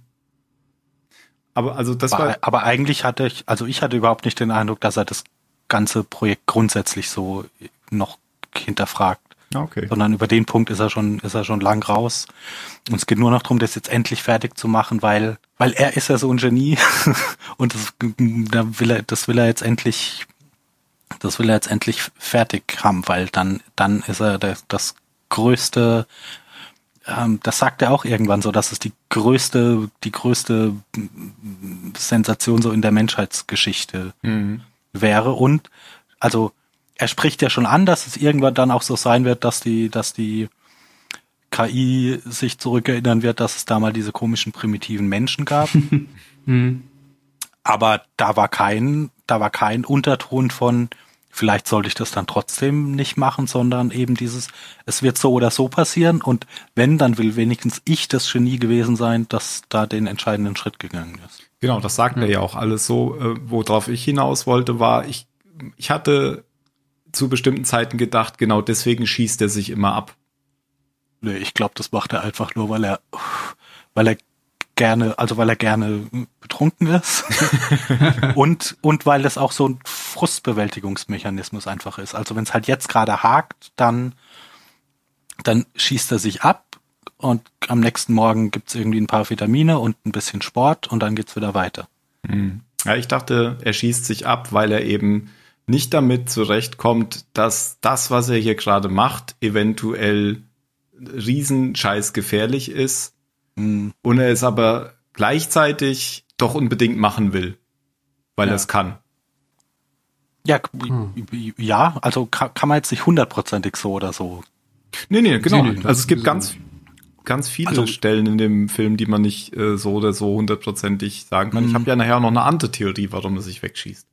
Aber also das aber, war. Aber eigentlich hatte ich, also ich hatte überhaupt nicht den Eindruck, dass er das ganze Projekt grundsätzlich so noch hinterfragt. Okay. Sondern über den Punkt ist er schon, ist er schon lang raus. Und es geht nur noch darum, das jetzt endlich fertig zu machen, weil, weil er ist ja so ein Genie und das, da will er, das will er jetzt endlich, das will er jetzt endlich fertig haben, weil dann, dann ist er der, das größte, ähm, das sagt er auch irgendwann so, dass es die größte, die größte Sensation so in der Menschheitsgeschichte mhm. wäre. Und also er spricht ja schon an, dass es irgendwann dann auch so sein wird, dass die, dass die K I sich zurückerinnern wird, dass es da mal diese komischen primitiven Menschen gab. mhm. Aber da war kein, da war kein Unterton von, vielleicht sollte ich das dann trotzdem nicht machen, sondern eben dieses, es wird so oder so passieren und wenn, dann will wenigstens ich das Genie gewesen sein, das da den entscheidenden Schritt gegangen ist. Genau, das sagt mhm. er ja auch alles so. Äh, worauf ich hinaus wollte, war, ich, ich hatte zu bestimmten Zeiten gedacht, genau deswegen schießt er sich immer ab. Nee, ich glaube, das macht er einfach nur, weil er, weil er gerne, also weil er gerne betrunken ist und und weil es auch so ein Frustbewältigungsmechanismus einfach ist. Also wenn es halt jetzt gerade hakt, dann dann schießt er sich ab und am nächsten Morgen gibt's irgendwie ein paar Vitamine und ein bisschen Sport und dann geht's wieder weiter. Hm. Ja, ich dachte, er schießt sich ab, weil er eben nicht damit zurechtkommt, dass das, was er hier gerade macht, eventuell riesenscheiß gefährlich ist mhm. und er es aber gleichzeitig doch unbedingt machen will, weil ja. er es kann. Ja, hm. ja, also kann, kann man jetzt nicht hundertprozentig so oder so. Nee, nee, genau. Nee, nee, also es gibt ganz, ganz viele also, Stellen in dem Film, die man nicht äh, so oder so hundertprozentig sagen kann. Mhm. Ich habe ja nachher noch eine andere Theorie, warum er sich wegschießt.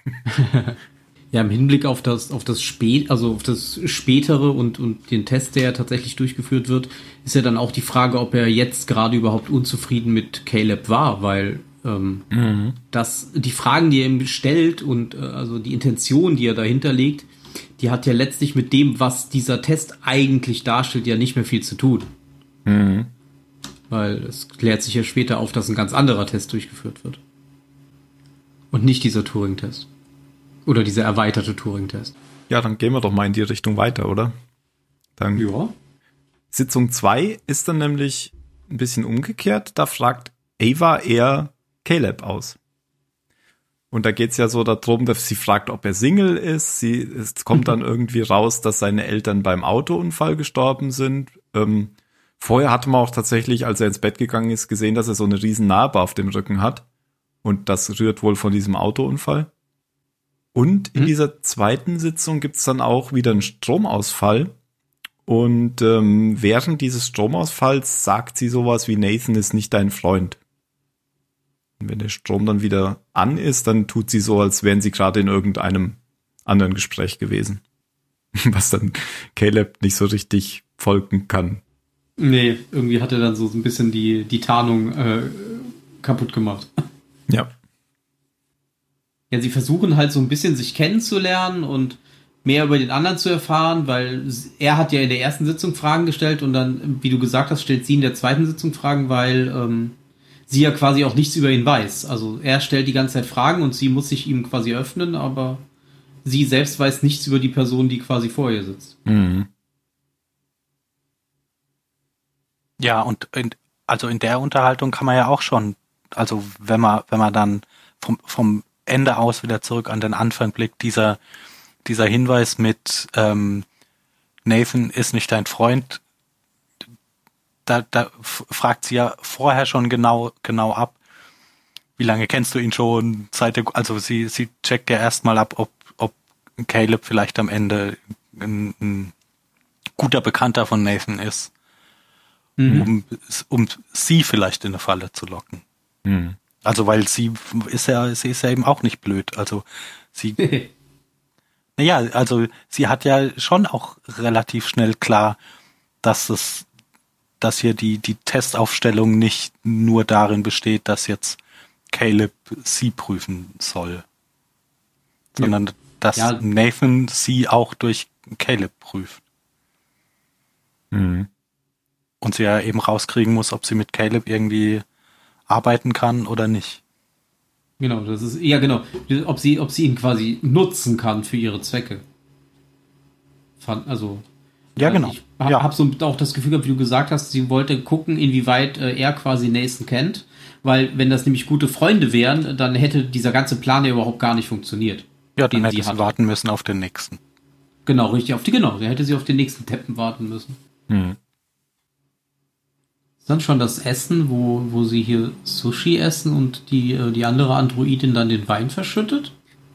Ja, im Hinblick auf das, auf das spät, also auf das spätere und, und den Test, der ja tatsächlich durchgeführt wird, ist ja dann auch die Frage, ob er jetzt gerade überhaupt unzufrieden mit Caleb war, weil ähm, mhm. das, die Fragen, die er ihm stellt und äh, also die Intention, die er dahinter legt, die hat ja letztlich mit dem, was dieser Test eigentlich darstellt, ja nicht mehr viel zu tun. Mhm. Weil es klärt sich ja später auf, dass ein ganz anderer Test durchgeführt wird. Und nicht dieser Turing-Test. Oder dieser erweiterte Turing-Test. Ja, dann gehen wir doch mal in die Richtung weiter, oder? Dann ja. Sitzung zwei ist dann nämlich ein bisschen umgekehrt. Da fragt Ava eher Caleb aus. Und da geht's ja so darum, dass sie fragt, ob er Single ist. Sie, es kommt dann irgendwie raus, dass seine Eltern beim Autounfall gestorben sind. Ähm, Vorher hatte man auch tatsächlich, als er ins Bett gegangen ist, gesehen, dass er so eine riesen Narbe auf dem Rücken hat. Und das rührt wohl von diesem Autounfall. Und in hm. dieser zweiten Sitzung gibt's dann auch wieder einen Stromausfall. Und ähm, während dieses Stromausfalls sagt sie sowas wie, Nathan ist nicht dein Freund. Und wenn der Strom dann wieder an ist, dann tut sie so, als wären sie gerade in irgendeinem anderen Gespräch gewesen. Was dann Caleb nicht so richtig folgen kann. Nee, irgendwie hat er dann so ein bisschen die, die Tarnung äh, kaputt gemacht. Ja. Ja, sie versuchen halt so ein bisschen sich kennenzulernen und mehr über den anderen zu erfahren, weil er hat ja in der ersten Sitzung Fragen gestellt und dann, wie du gesagt hast, stellt sie in der zweiten Sitzung Fragen, weil ähm, sie ja quasi auch nichts über ihn weiß. Also er stellt die ganze Zeit Fragen und sie muss sich ihm quasi öffnen, aber sie selbst weiß nichts über die Person, die quasi vor ihr sitzt. Mhm. Ja, und in, also in der Unterhaltung kann man ja auch schon, also wenn man, wenn man dann vom, vom Ende aus wieder zurück an den Anfang blickt, dieser dieser Hinweis mit ähm, Nathan ist nicht dein Freund, da, da f- fragt sie ja vorher schon genau genau ab, wie lange kennst du ihn schon, seit der, also sie sie checkt ja erstmal ab, ob ob Caleb vielleicht am Ende ein, ein guter Bekannter von Nathan ist, mhm. um um sie vielleicht in eine Falle zu locken. Mhm. Also weil sie ist ja sie ist ja eben auch nicht blöd, also sie Naja, also sie hat ja schon auch relativ schnell klar, dass es, dass hier die die Testaufstellung nicht nur darin besteht, dass jetzt Caleb sie prüfen soll, sondern ja. dass ja. Nathan sie auch durch Caleb prüft. Mhm. Und sie ja eben rauskriegen muss, ob sie mit Caleb irgendwie arbeiten kann oder nicht. Genau, das ist, ja genau, ob sie, ob sie ihn quasi nutzen kann für ihre Zwecke. Also, ja, genau. Ich habe ja. hab so auch das Gefühl gehabt, wie du gesagt hast, sie wollte gucken, inwieweit äh, er quasi Nathan kennt, weil wenn das nämlich gute Freunde wären, dann hätte dieser ganze Plan ja überhaupt gar nicht funktioniert. Ja, dann hätte sie hat. warten müssen auf den nächsten. Genau, richtig, auf die, genau, dann hätte sie auf den nächsten Teppen warten müssen. Hm. Dann schon das Essen, wo, wo sie hier Sushi essen und die, die andere Androidin dann den Wein verschüttet?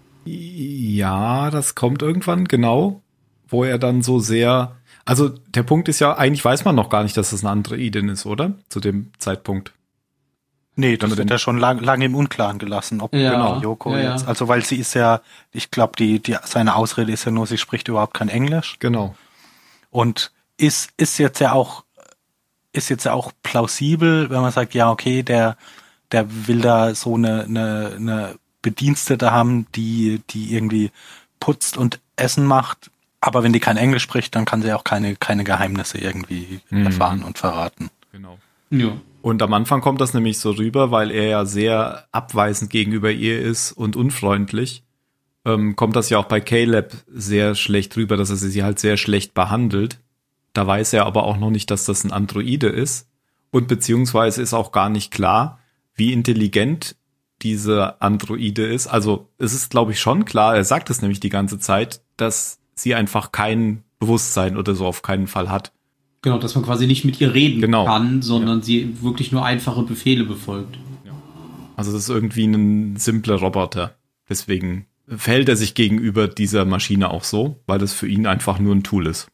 Ja, das kommt irgendwann, genau. Wo er dann so sehr, also der Punkt ist ja, eigentlich weiß man noch gar nicht, dass das eine Androidin ist, oder? Zu dem Zeitpunkt. Nee, das wird ja schon lange lang im Unklaren gelassen, ob ja, genau Yoko ja, jetzt, ja. also weil sie ist ja, ich glaube, die, die, seine Ausrede ist ja nur, sie spricht überhaupt kein Englisch. Genau. Und ist, ist jetzt ja auch, ist jetzt ja auch plausibel, wenn man sagt, ja, okay, der, der will da so eine, eine, eine Bedienstete haben, die, die irgendwie putzt und Essen macht. Aber wenn die kein Englisch spricht, dann kann sie auch keine, keine Geheimnisse irgendwie mhm. erfahren und verraten. Genau. Ja. Und am Anfang kommt das nämlich so rüber, weil er ja sehr abweisend gegenüber ihr ist und unfreundlich. Ähm, kommt das ja auch bei Caleb sehr schlecht rüber, dass er sie halt sehr schlecht behandelt. Da weiß er aber auch noch nicht, dass das ein Androide ist. Und beziehungsweise ist auch gar nicht klar, wie intelligent diese Androide ist. Also es ist, glaube ich, schon klar, er sagt es nämlich die ganze Zeit, dass sie einfach kein Bewusstsein oder so auf keinen Fall hat. Genau, dass man quasi nicht mit ihr reden genau. kann, sondern ja. sie wirklich nur einfache Befehle befolgt. Ja. Also das ist irgendwie ein simpler Roboter. Deswegen verhält er sich gegenüber dieser Maschine auch so, weil das für ihn einfach nur ein Tool ist.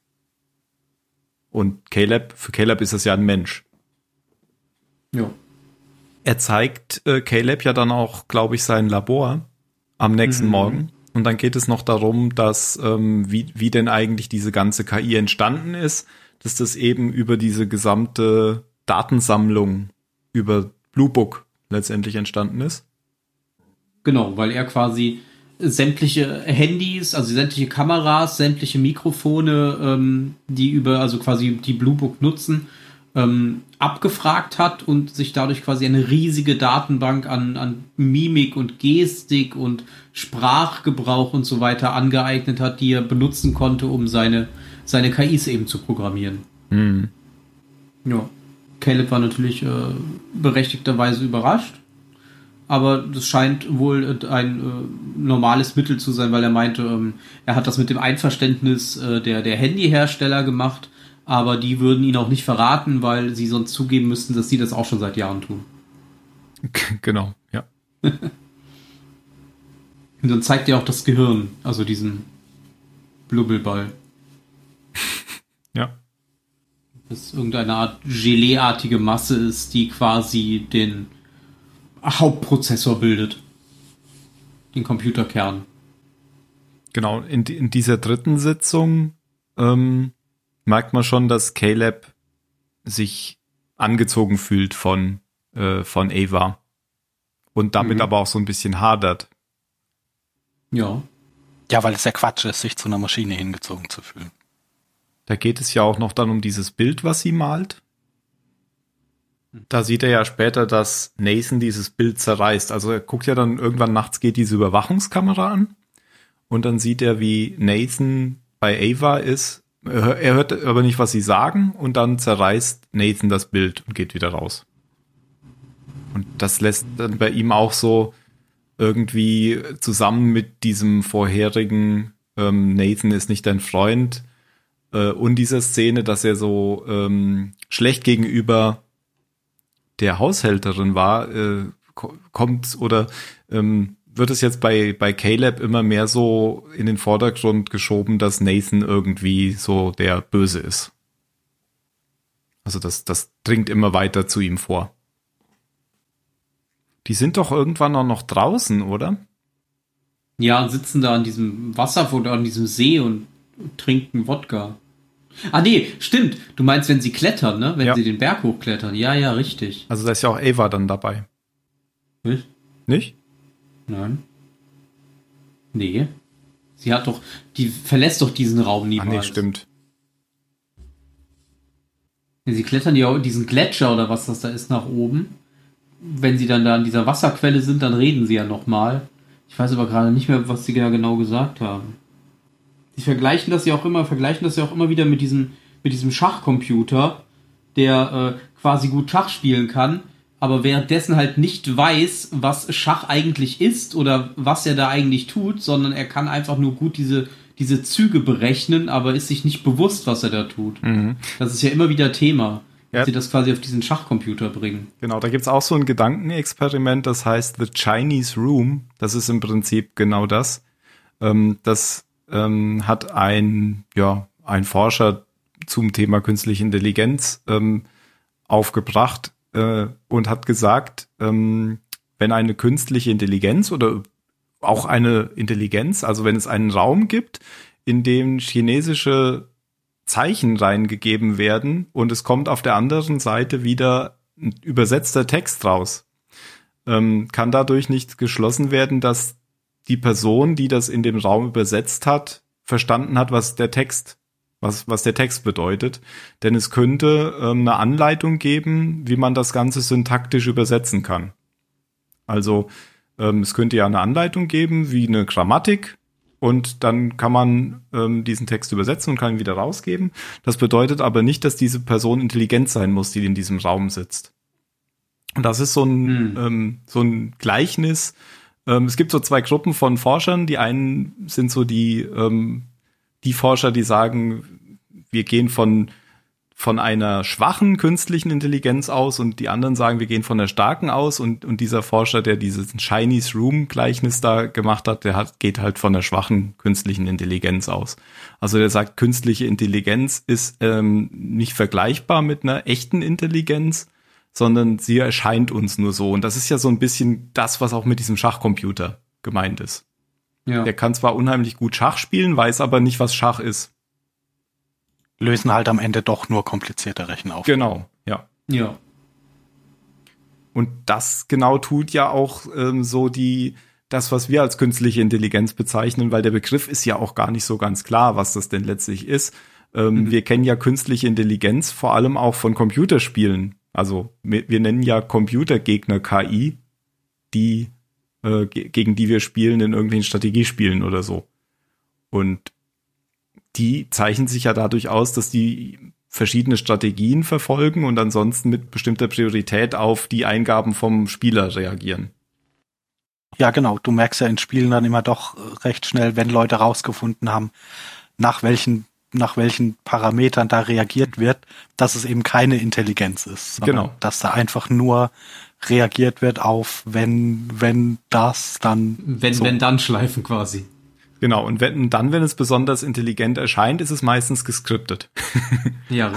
Und Caleb, für Caleb ist es ja ein Mensch. Ja. Er zeigt äh, Caleb ja dann auch, glaube ich, sein Labor am nächsten mhm. Morgen. Und dann geht es noch darum, dass ähm, wie, wie denn eigentlich diese ganze K I entstanden ist, dass das eben über diese gesamte Datensammlung über Blue Book letztendlich entstanden ist. Genau, weil er quasi sämtliche Handys, also sämtliche Kameras, sämtliche Mikrofone, ähm, die über, also quasi die Blue Book nutzen, ähm, abgefragt hat und sich dadurch quasi eine riesige Datenbank an, an Mimik und Gestik und Sprachgebrauch und so weiter angeeignet hat, die er benutzen konnte, um seine, seine K Is eben zu programmieren. Mhm. Ja, Caleb war natürlich äh, berechtigterweise überrascht. Aber das scheint wohl ein äh, normales Mittel zu sein, weil er meinte, ähm, er hat das mit dem Einverständnis äh, der, der Handyhersteller gemacht, aber die würden ihn auch nicht verraten, weil sie sonst zugeben müssten, dass sie das auch schon seit Jahren tun. Genau, ja. Und dann zeigt er auch das Gehirn, also diesen Blubbelball. Ja. Das irgendeine Art Gelee-artige Masse ist, die quasi den Hauptprozessor bildet. Den Computerkern. Genau, in, in dieser dritten Sitzung ähm, merkt man schon, dass Caleb sich angezogen fühlt von, äh, von Ava. Und damit Mhm. aber auch so ein bisschen hadert. Ja. Ja, weil es ja Quatsch ist, sich zu einer Maschine hingezogen zu fühlen. Da geht es ja auch noch dann um dieses Bild, was sie malt. Da sieht er ja später, dass Nathan dieses Bild zerreißt. Also er guckt ja dann, irgendwann nachts geht diese Überwachungskamera an. Und dann sieht er, wie Nathan bei Ava ist. Er hört aber nicht, was sie sagen. Und dann zerreißt Nathan das Bild und geht wieder raus. Und das lässt dann bei ihm auch so irgendwie zusammen mit diesem vorherigen ähm, Nathan ist nicht dein Freund äh, und dieser Szene, dass er so ähm, schlecht gegenüber der Haushälterin war, äh, kommt oder ähm, wird es jetzt bei bei Caleb immer mehr so in den Vordergrund geschoben, dass Nathan irgendwie so der Böse ist. Also das das dringt immer weiter zu ihm vor. Die sind doch irgendwann auch noch draußen, oder? Ja, und sitzen da an diesem Wasser oder an diesem See und trinken Wodka. Ah nee, stimmt. Du meinst, wenn sie klettern, ne? Wenn Ja. sie den Berg hochklettern. Ja, ja, richtig. Also da ist ja auch Ava dann dabei. Nicht? Nicht? Nein. Nee. Sie hat doch, die verlässt doch diesen Raum Ah niemals. nee, stimmt. Sie klettern ja diesen Gletscher oder was das da ist nach oben. Wenn sie dann da an dieser Wasserquelle sind, dann reden sie ja nochmal. Ich weiß aber gerade nicht mehr, was sie da genau gesagt haben. Sie vergleichen das ja auch immer, vergleichen das ja auch immer wieder mit diesem, mit diesem Schachcomputer, der äh, quasi gut Schach spielen kann, aber währenddessen halt nicht weiß, was Schach eigentlich ist oder was er da eigentlich tut, sondern er kann einfach nur gut diese, diese Züge berechnen, aber ist sich nicht bewusst, was er da tut. Mhm. Das ist ja immer wieder Thema, dass Ja. sie das quasi auf diesen Schachcomputer bringen. Genau, da gibt's auch so ein Gedankenexperiment, das heißt The Chinese Room. Das ist im Prinzip genau das. Ähm, das ähm, hat ein, ja, ein Forscher zum Thema künstliche Intelligenz ähm, aufgebracht äh, und hat gesagt, ähm, wenn eine künstliche Intelligenz oder auch eine Intelligenz, also wenn es einen Raum gibt, in dem chinesische Zeichen reingegeben werden und es kommt auf der anderen Seite wieder ein übersetzter Text raus, ähm, kann dadurch nicht geschlossen werden, dass die Person, die das in dem Raum übersetzt hat, verstanden hat, was der Text, was, was der Text bedeutet. Denn es könnte ähm, eine Anleitung geben, wie man das Ganze syntaktisch übersetzen kann. Also ähm, es könnte ja eine Anleitung geben, wie eine Grammatik, und dann kann man ähm, diesen Text übersetzen und kann ihn wieder rausgeben. Das bedeutet aber nicht, dass diese Person intelligent sein muss, die in diesem Raum sitzt. Und das ist so ein, Hm. ähm, so ein Gleichnis. Ähm, es gibt so zwei Gruppen von Forschern. Die einen sind so die, ähm, die Forscher, die sagen, wir gehen von von einer schwachen künstlichen Intelligenz aus, und die anderen sagen, wir gehen von der starken aus, und, und dieser Forscher, der dieses Chinese Room Gleichnis da gemacht hat, der hat, geht halt von der schwachen künstlichen Intelligenz aus. Also der sagt, künstliche Intelligenz ist ähm, nicht vergleichbar mit einer echten Intelligenz, sondern sie erscheint uns nur so. Und das ist ja so ein bisschen das, was auch mit diesem Schachcomputer gemeint ist. Ja. Der kann zwar unheimlich gut Schach spielen, weiß aber nicht, was Schach ist. Lösen halt am Ende doch nur komplizierte Rechenaufgaben. Genau, ja. Ja. Und das genau tut ja auch ähm, so die, das, was wir als künstliche Intelligenz bezeichnen, weil der Begriff ist ja auch gar nicht so ganz klar, was das denn letztlich ist. Ähm, Mhm. Wir kennen ja künstliche Intelligenz vor allem auch von Computerspielen. Also wir, wir nennen ja Computergegner K I, die äh, ge- gegen die wir spielen in irgendwelchen Strategiespielen oder so. Und die zeichnen sich ja dadurch aus, dass die verschiedene Strategien verfolgen und ansonsten mit bestimmter Priorität auf die Eingaben vom Spieler reagieren. Ja, genau. Du merkst ja in Spielen dann immer doch recht schnell, wenn Leute rausgefunden haben, nach welchen nach welchen Parametern da reagiert wird, dass es eben keine Intelligenz ist, sondern genau. dass da einfach nur reagiert wird auf wenn, wenn das, dann Wenn, so. wenn dann Schleifen quasi. Genau, und wenn, dann, wenn es besonders intelligent erscheint, ist es meistens geskriptet. Ja,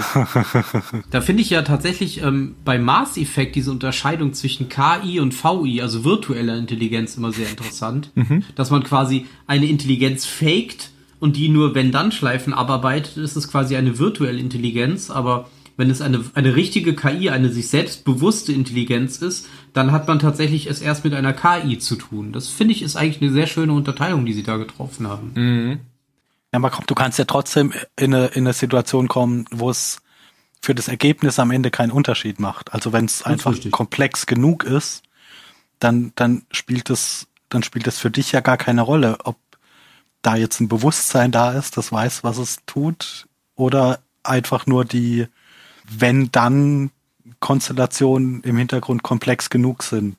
da finde ich ja tatsächlich ähm, bei Mass Effect diese Unterscheidung zwischen K I und V I, also virtueller Intelligenz, immer sehr interessant. Mhm. Dass man quasi eine Intelligenz faked und die nur Wenn-Dann-Schleifen abarbeitet, ist es quasi eine virtuelle Intelligenz, aber wenn es eine, eine richtige K I, eine sich selbst bewusste Intelligenz ist, dann hat man tatsächlich es erst mit einer K I zu tun. Das finde ich ist eigentlich eine sehr schöne Unterteilung, die sie da getroffen haben. Mhm. Ja, aber komm, du kannst ja trotzdem in eine, in eine Situation kommen, wo es für das Ergebnis am Ende keinen Unterschied macht. Also wenn es einfach richtig komplex genug ist, dann, dann spielt es, dann spielt es für dich ja gar keine Rolle, ob da jetzt ein Bewusstsein da ist, das weiß, was es tut, oder einfach nur die wenn dann Konstellationen im Hintergrund komplex genug sind,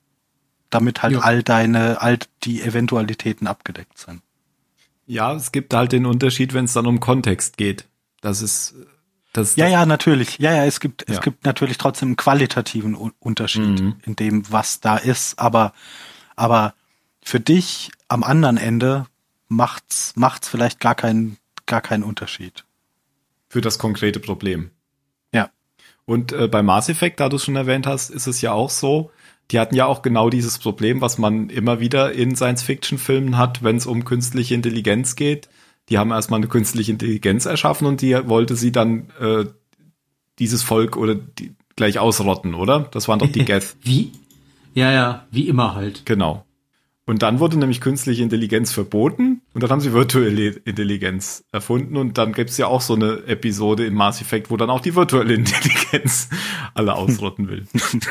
damit halt ja. all deine, all die Eventualitäten abgedeckt sind. Ja, es gibt halt den Unterschied, wenn es dann um Kontext geht. Das ist, das. Ja, ja, natürlich. Ja, ja, es gibt, ja. es gibt natürlich trotzdem einen qualitativen U- Unterschied mhm. in dem, was da ist. Aber, aber für dich am anderen Ende macht's, macht's vielleicht gar keinen, gar keinen Unterschied. Für das konkrete Problem. Ja. Und äh, bei Mass Effect, da du es schon erwähnt hast, ist es ja auch so, die hatten ja auch genau dieses Problem, was man immer wieder in Science-Fiction-Filmen hat, wenn es um künstliche Intelligenz geht. Die haben erstmal eine künstliche Intelligenz erschaffen und die wollte sie dann äh, dieses Volk oder die, gleich ausrotten, oder? Das waren doch die Geth. Wie? Ja, ja, wie immer halt. Genau. Und dann wurde nämlich künstliche Intelligenz verboten und dann haben sie virtuelle Intelligenz erfunden und dann gibt's ja auch so eine Episode in Mass Effect, wo dann auch die virtuelle Intelligenz alle ausrotten will.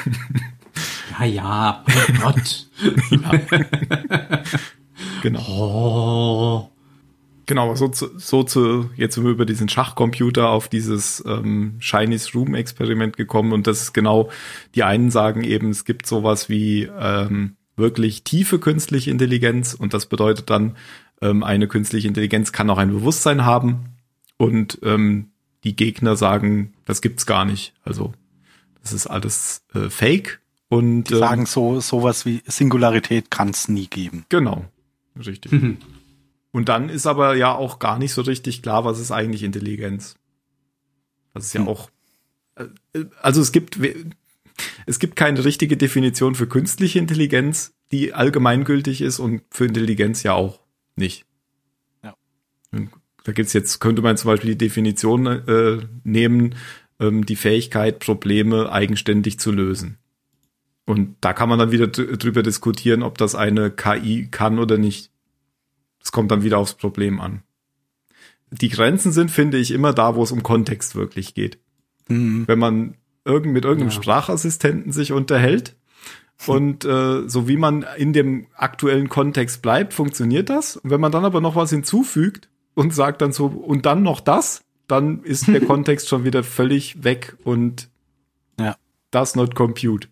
Ja, ja, oh Gott. Ja. Genau. Oh. Genau, so zu, so zu, jetzt sind wir über diesen Schachcomputer auf dieses ähm, Chinese Room Experiment gekommen und das ist genau, die einen sagen eben, es gibt sowas wie ähm, wirklich tiefe künstliche Intelligenz und das bedeutet dann, ähm, eine künstliche Intelligenz kann auch ein Bewusstsein haben und ähm, die Gegner sagen, das gibt's gar nicht. Also das ist alles äh, Fake und die sagen ähm, so sowas wie Singularität kann's nie geben. Genau, richtig. Mhm. Und dann ist aber ja auch gar nicht so richtig klar, was ist eigentlich Intelligenz. Das ist ja hm. auch, also es gibt es gibt keine richtige Definition für künstliche Intelligenz, die allgemeingültig ist und für Intelligenz ja auch nicht. Ja. Da gibt's jetzt, könnte man zum Beispiel die Definition äh, nehmen, ähm, die Fähigkeit, Probleme eigenständig zu lösen. Und da kann man dann wieder d- drüber diskutieren, ob das eine K I kann oder nicht. Es kommt dann wieder aufs Problem an. Die Grenzen sind, finde ich, immer da, wo es um Kontext wirklich geht. Mhm. Wenn man irgend, mit irgendeinem ja. Sprachassistenten sich unterhält und äh, so wie man in dem aktuellen Kontext bleibt, funktioniert das. Und wenn man dann aber noch was hinzufügt und sagt dann so, und dann noch das, dann ist der Kontext schon wieder völlig weg und ja. does not compute.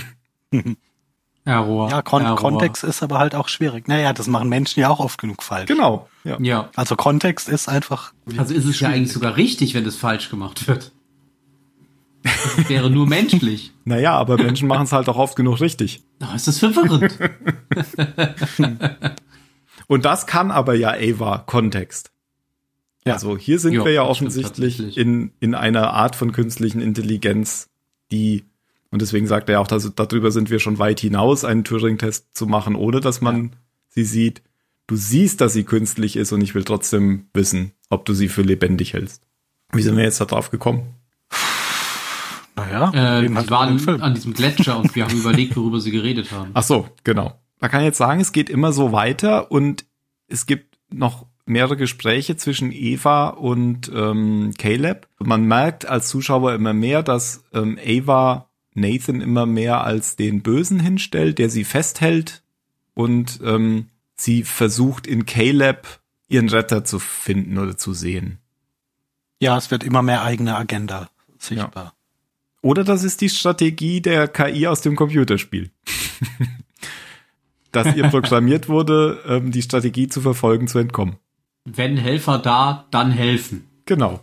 Error. Ja, Kon- Error. Kontext ist aber halt auch schwierig. Naja, das machen Menschen ja auch oft genug falsch. Genau. Ja. ja. Also Kontext ist einfach. Also ist es ja eigentlich sogar richtig, wenn es falsch gemacht wird. Das wäre nur menschlich. Naja, aber Menschen machen es halt auch oft genug richtig. Oh, ist das verwirrend. Und das kann aber ja Ava Kontext. Ja. Also hier sind jo, wir ja offensichtlich in, in einer Art von künstlichen Intelligenz, die, und deswegen sagt er ja auch, dass, darüber sind wir schon weit hinaus, einen Turing-Test zu machen, ohne dass man ja. sie sieht. Du siehst, dass sie künstlich ist und ich will trotzdem wissen, ob du sie für lebendig hältst. Wie sind wir jetzt da drauf gekommen? Naja, äh, wir waren an diesem Gletscher und wir haben überlegt, worüber sie geredet haben. Ach so, genau. Man kann jetzt sagen, es geht immer so weiter und es gibt noch mehrere Gespräche zwischen Ava und ähm, Caleb. Man merkt als Zuschauer immer mehr, dass ähm, Ava Nathan immer mehr als den Bösen hinstellt, der sie festhält und ähm, sie versucht in Caleb ihren Retter zu finden oder zu sehen. Ja, es wird immer mehr eigene Agenda sichtbar. Ja. Oder das ist die Strategie der K I aus dem Computerspiel. Dass ihr programmiert wurde, ähm, die Strategie zu verfolgen, zu entkommen. Wenn Helfer da, dann helfen. Genau.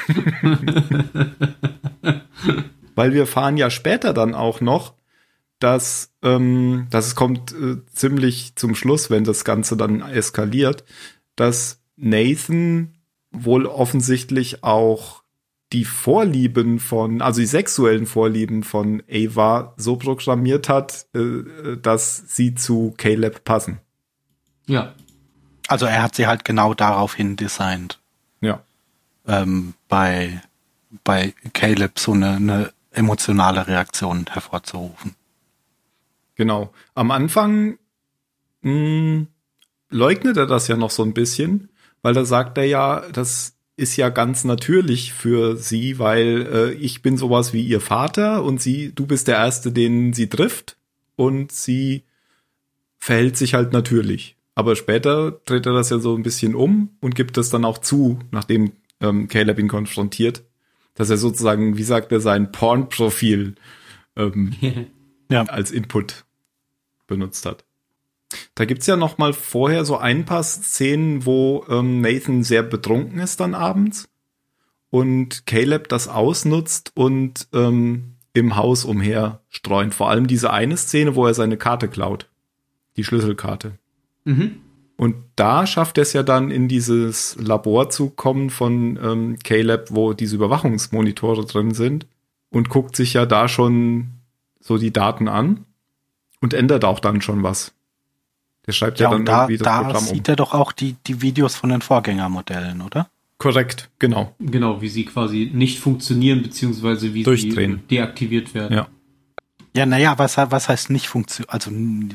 Weil wir fahren ja später dann auch noch, dass, ähm, dass es kommt äh, ziemlich zum Schluss, wenn das Ganze dann eskaliert, dass Nathan wohl offensichtlich auch die Vorlieben von, also die sexuellen Vorlieben von Ava so programmiert hat, äh, dass sie zu Caleb passen. Ja. Also er hat sie halt genau daraufhin designt. Ja. Ähm, bei, bei Caleb so eine, eine emotionale Reaktion hervorzurufen. Genau. Am Anfang mh, leugnet er das ja noch so ein bisschen, weil da sagt er ja, das ist ja ganz natürlich für sie, weil äh, ich bin sowas wie ihr Vater und sie, du bist der Erste, den sie trifft und sie verhält sich halt natürlich. Aber später dreht er das ja so ein bisschen um und gibt das dann auch zu, nachdem ähm, Caleb ihn konfrontiert, dass er sozusagen, wie sagt er, sein Porn-Profil ähm, ja. als Input benutzt hat. Da gibt's ja noch mal vorher so ein paar Szenen, wo ähm, Nathan sehr betrunken ist dann abends und Caleb das ausnutzt und ähm, im Haus umher streunt. Vor allem diese eine Szene, wo er seine Karte klaut. Die Schlüsselkarte. Mhm. Und da schafft er es ja dann, in dieses Labor zu kommen von ähm, Caleb, wo diese Überwachungsmonitore drin sind und guckt sich ja da schon so die Daten an und ändert auch dann schon was. Der schreibt ja, ja dann da, irgendwie das da Programm um. sieht er doch auch die, die Videos von den Vorgängermodellen, oder? Korrekt, genau. Genau, wie sie quasi nicht funktionieren, beziehungsweise wie Durchdrehen. sie deaktiviert werden. Ja. Ja, naja, was, was heißt nicht funktionieren? Also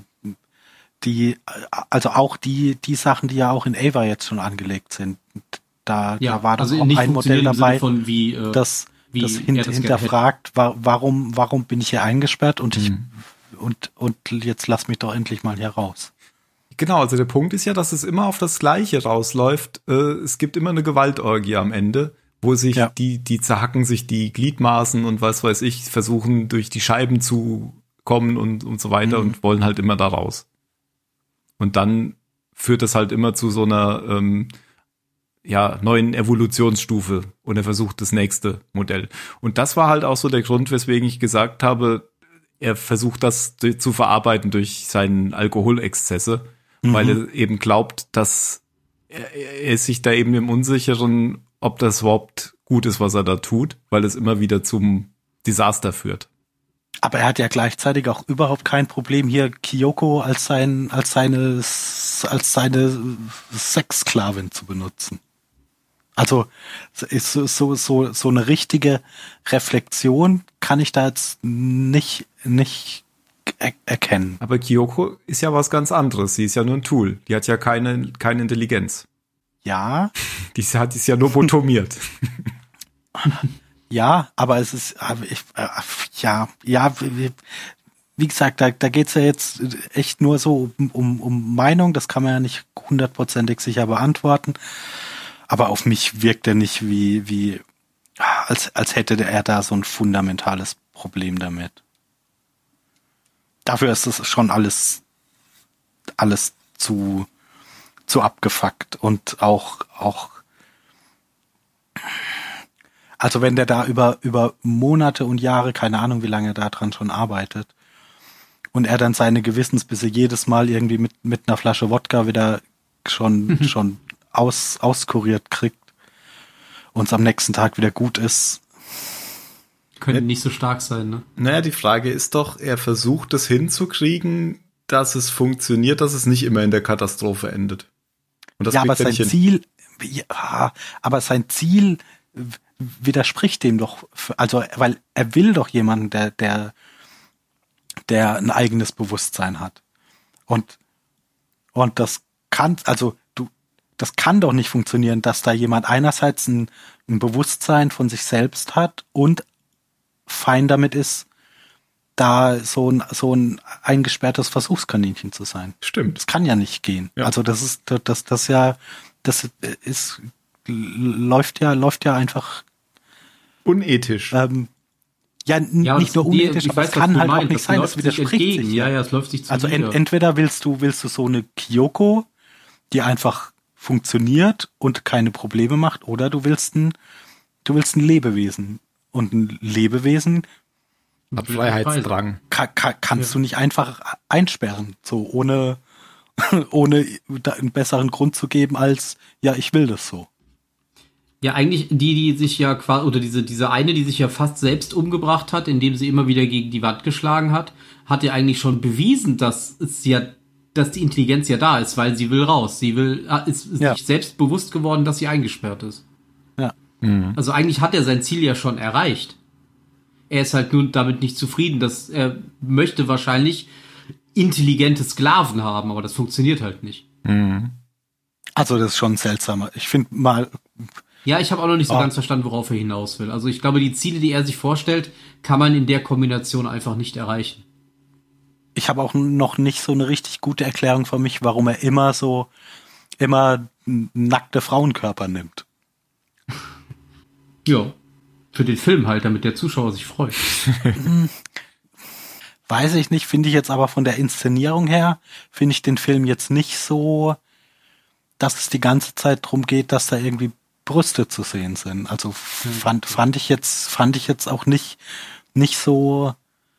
die, also auch die, die Sachen, die ja auch in Ava jetzt schon angelegt sind. Da, Ja, da war doch also auch nicht ein Modell funktionieren im Sinne dabei, von wie, äh, das, wie das er hin, das gerne hinterfragt, wa- warum, warum bin ich hier eingesperrt und ich, Mhm. und, und jetzt lass mich doch endlich mal hier raus. Genau, also der Punkt ist ja, dass es immer auf das Gleiche rausläuft. Äh, es gibt immer eine Gewaltorgie am Ende, wo sich Ja. die, die zerhacken sich die Gliedmaßen und was weiß ich, versuchen durch die Scheiben zu kommen und, und so weiter Mhm. und wollen halt immer da raus. Und dann führt das halt immer zu so einer ähm, ja, neuen Evolutionsstufe und er versucht das nächste Modell. Und das war halt auch so der Grund, weswegen ich gesagt habe, er versucht das zu verarbeiten durch seinen Alkoholexzesse, mhm. weil er eben glaubt, dass er, er ist sich da eben im Unsicheren, ob das überhaupt gut ist, was er da tut, weil es immer wieder zum Desaster führt. Aber er hat ja gleichzeitig auch überhaupt kein Problem, hier Kyoko als sein, als seine, als seine Sexsklavin zu benutzen. Also ist so, so, so, so eine richtige Reflexion kann ich da jetzt nicht, nicht er- erkennen. Aber Kyoko ist ja was ganz anderes. Sie ist ja nur ein Tool. Die hat ja keine, keine Intelligenz. Ja. Die hat ist ja nur botomiert. Ja, aber es ist, aber ich, äh, ja, ja, wie, wie gesagt, da, da geht's ja jetzt echt nur so um, um, um Meinung. Das kann man ja nicht hundertprozentig sicher beantworten. Aber auf mich wirkt er nicht wie, wie, als, als hätte er da so ein fundamentales Problem damit. Dafür ist es schon alles, alles zu, zu abgefuckt und auch, auch, also wenn der da über, über Monate und Jahre, keine Ahnung, wie lange er da dran schon arbeitet, und er dann seine Gewissensbisse jedes Mal irgendwie mit, mit einer Flasche Wodka wieder schon, schon aus, auskuriert kriegt und es am nächsten Tag wieder gut ist. Könnte nicht so stark sein, ne? Naja, die Frage ist doch, er versucht es hinzukriegen, dass es funktioniert, dass es nicht immer in der Katastrophe endet. Und das ja, aber kriegt er sein nicht hin. Ziel, ja, aber sein Ziel widerspricht dem doch, also, weil er will doch jemanden, der, der, der ein eigenes Bewusstsein hat. Und, und das kann, also, du, das kann doch nicht funktionieren, dass da jemand einerseits ein, ein Bewusstsein von sich selbst hat und fein damit ist, da so ein, so ein eingesperrtes Versuchskaninchen zu sein. Stimmt. Das kann ja nicht gehen. Ja. Also das ist, das, das ja, das ist, läuft ja, läuft ja einfach, Unethisch. ähm, ja, n- Ja, nicht das- nur die- unethisch, ich aber weiß, es was kann du halt auch meinst. nicht Das sein, das läuft sich widerspricht entgegen. sich. Ja, ja, es läuft sich Also zuwider. ent, entweder willst du, willst du so eine Kyoko, die einfach funktioniert und keine Probleme macht, oder du willst ein, du willst ein Lebewesen. Und ein Lebewesen hat Freiheitsdrang. Kann, kann, kannst ja. du nicht einfach einsperren, so ohne, ohne da einen besseren Grund zu geben als, ja, ich will das so. Ja, eigentlich die, die sich ja quasi, oder diese, diese eine, die sich ja fast selbst umgebracht hat, indem sie immer wieder gegen die Wand geschlagen hat, hat ja eigentlich schon bewiesen, dass es ja, dass die Intelligenz ja da ist, weil sie will raus. Sie will, ist, ist ja. sich selbst bewusst geworden, dass sie eingesperrt ist. Ja. Mhm. Also eigentlich hat er sein Ziel ja schon erreicht. Er ist halt nun damit nicht zufrieden, dass er möchte wahrscheinlich intelligente Sklaven haben, aber das funktioniert halt nicht. Mhm. Also das ist schon seltsamer. Ich finde mal... Ja, ich habe auch noch nicht so oh. ganz verstanden, worauf er hinaus will. Also ich glaube, die Ziele, die er sich vorstellt, kann man in der Kombination einfach nicht erreichen. Ich habe auch noch nicht so eine richtig gute Erklärung für mich, warum er immer so, immer nackte Frauenkörper nimmt. Ja, für den Film halt, damit der Zuschauer sich freut. Weiß ich nicht, finde ich jetzt aber von der Inszenierung her, finde ich den Film jetzt nicht so, dass es die ganze Zeit drum geht, dass da irgendwie Brüste zu sehen sind. Also fand, fand ich jetzt, fand ich jetzt auch nicht, nicht so,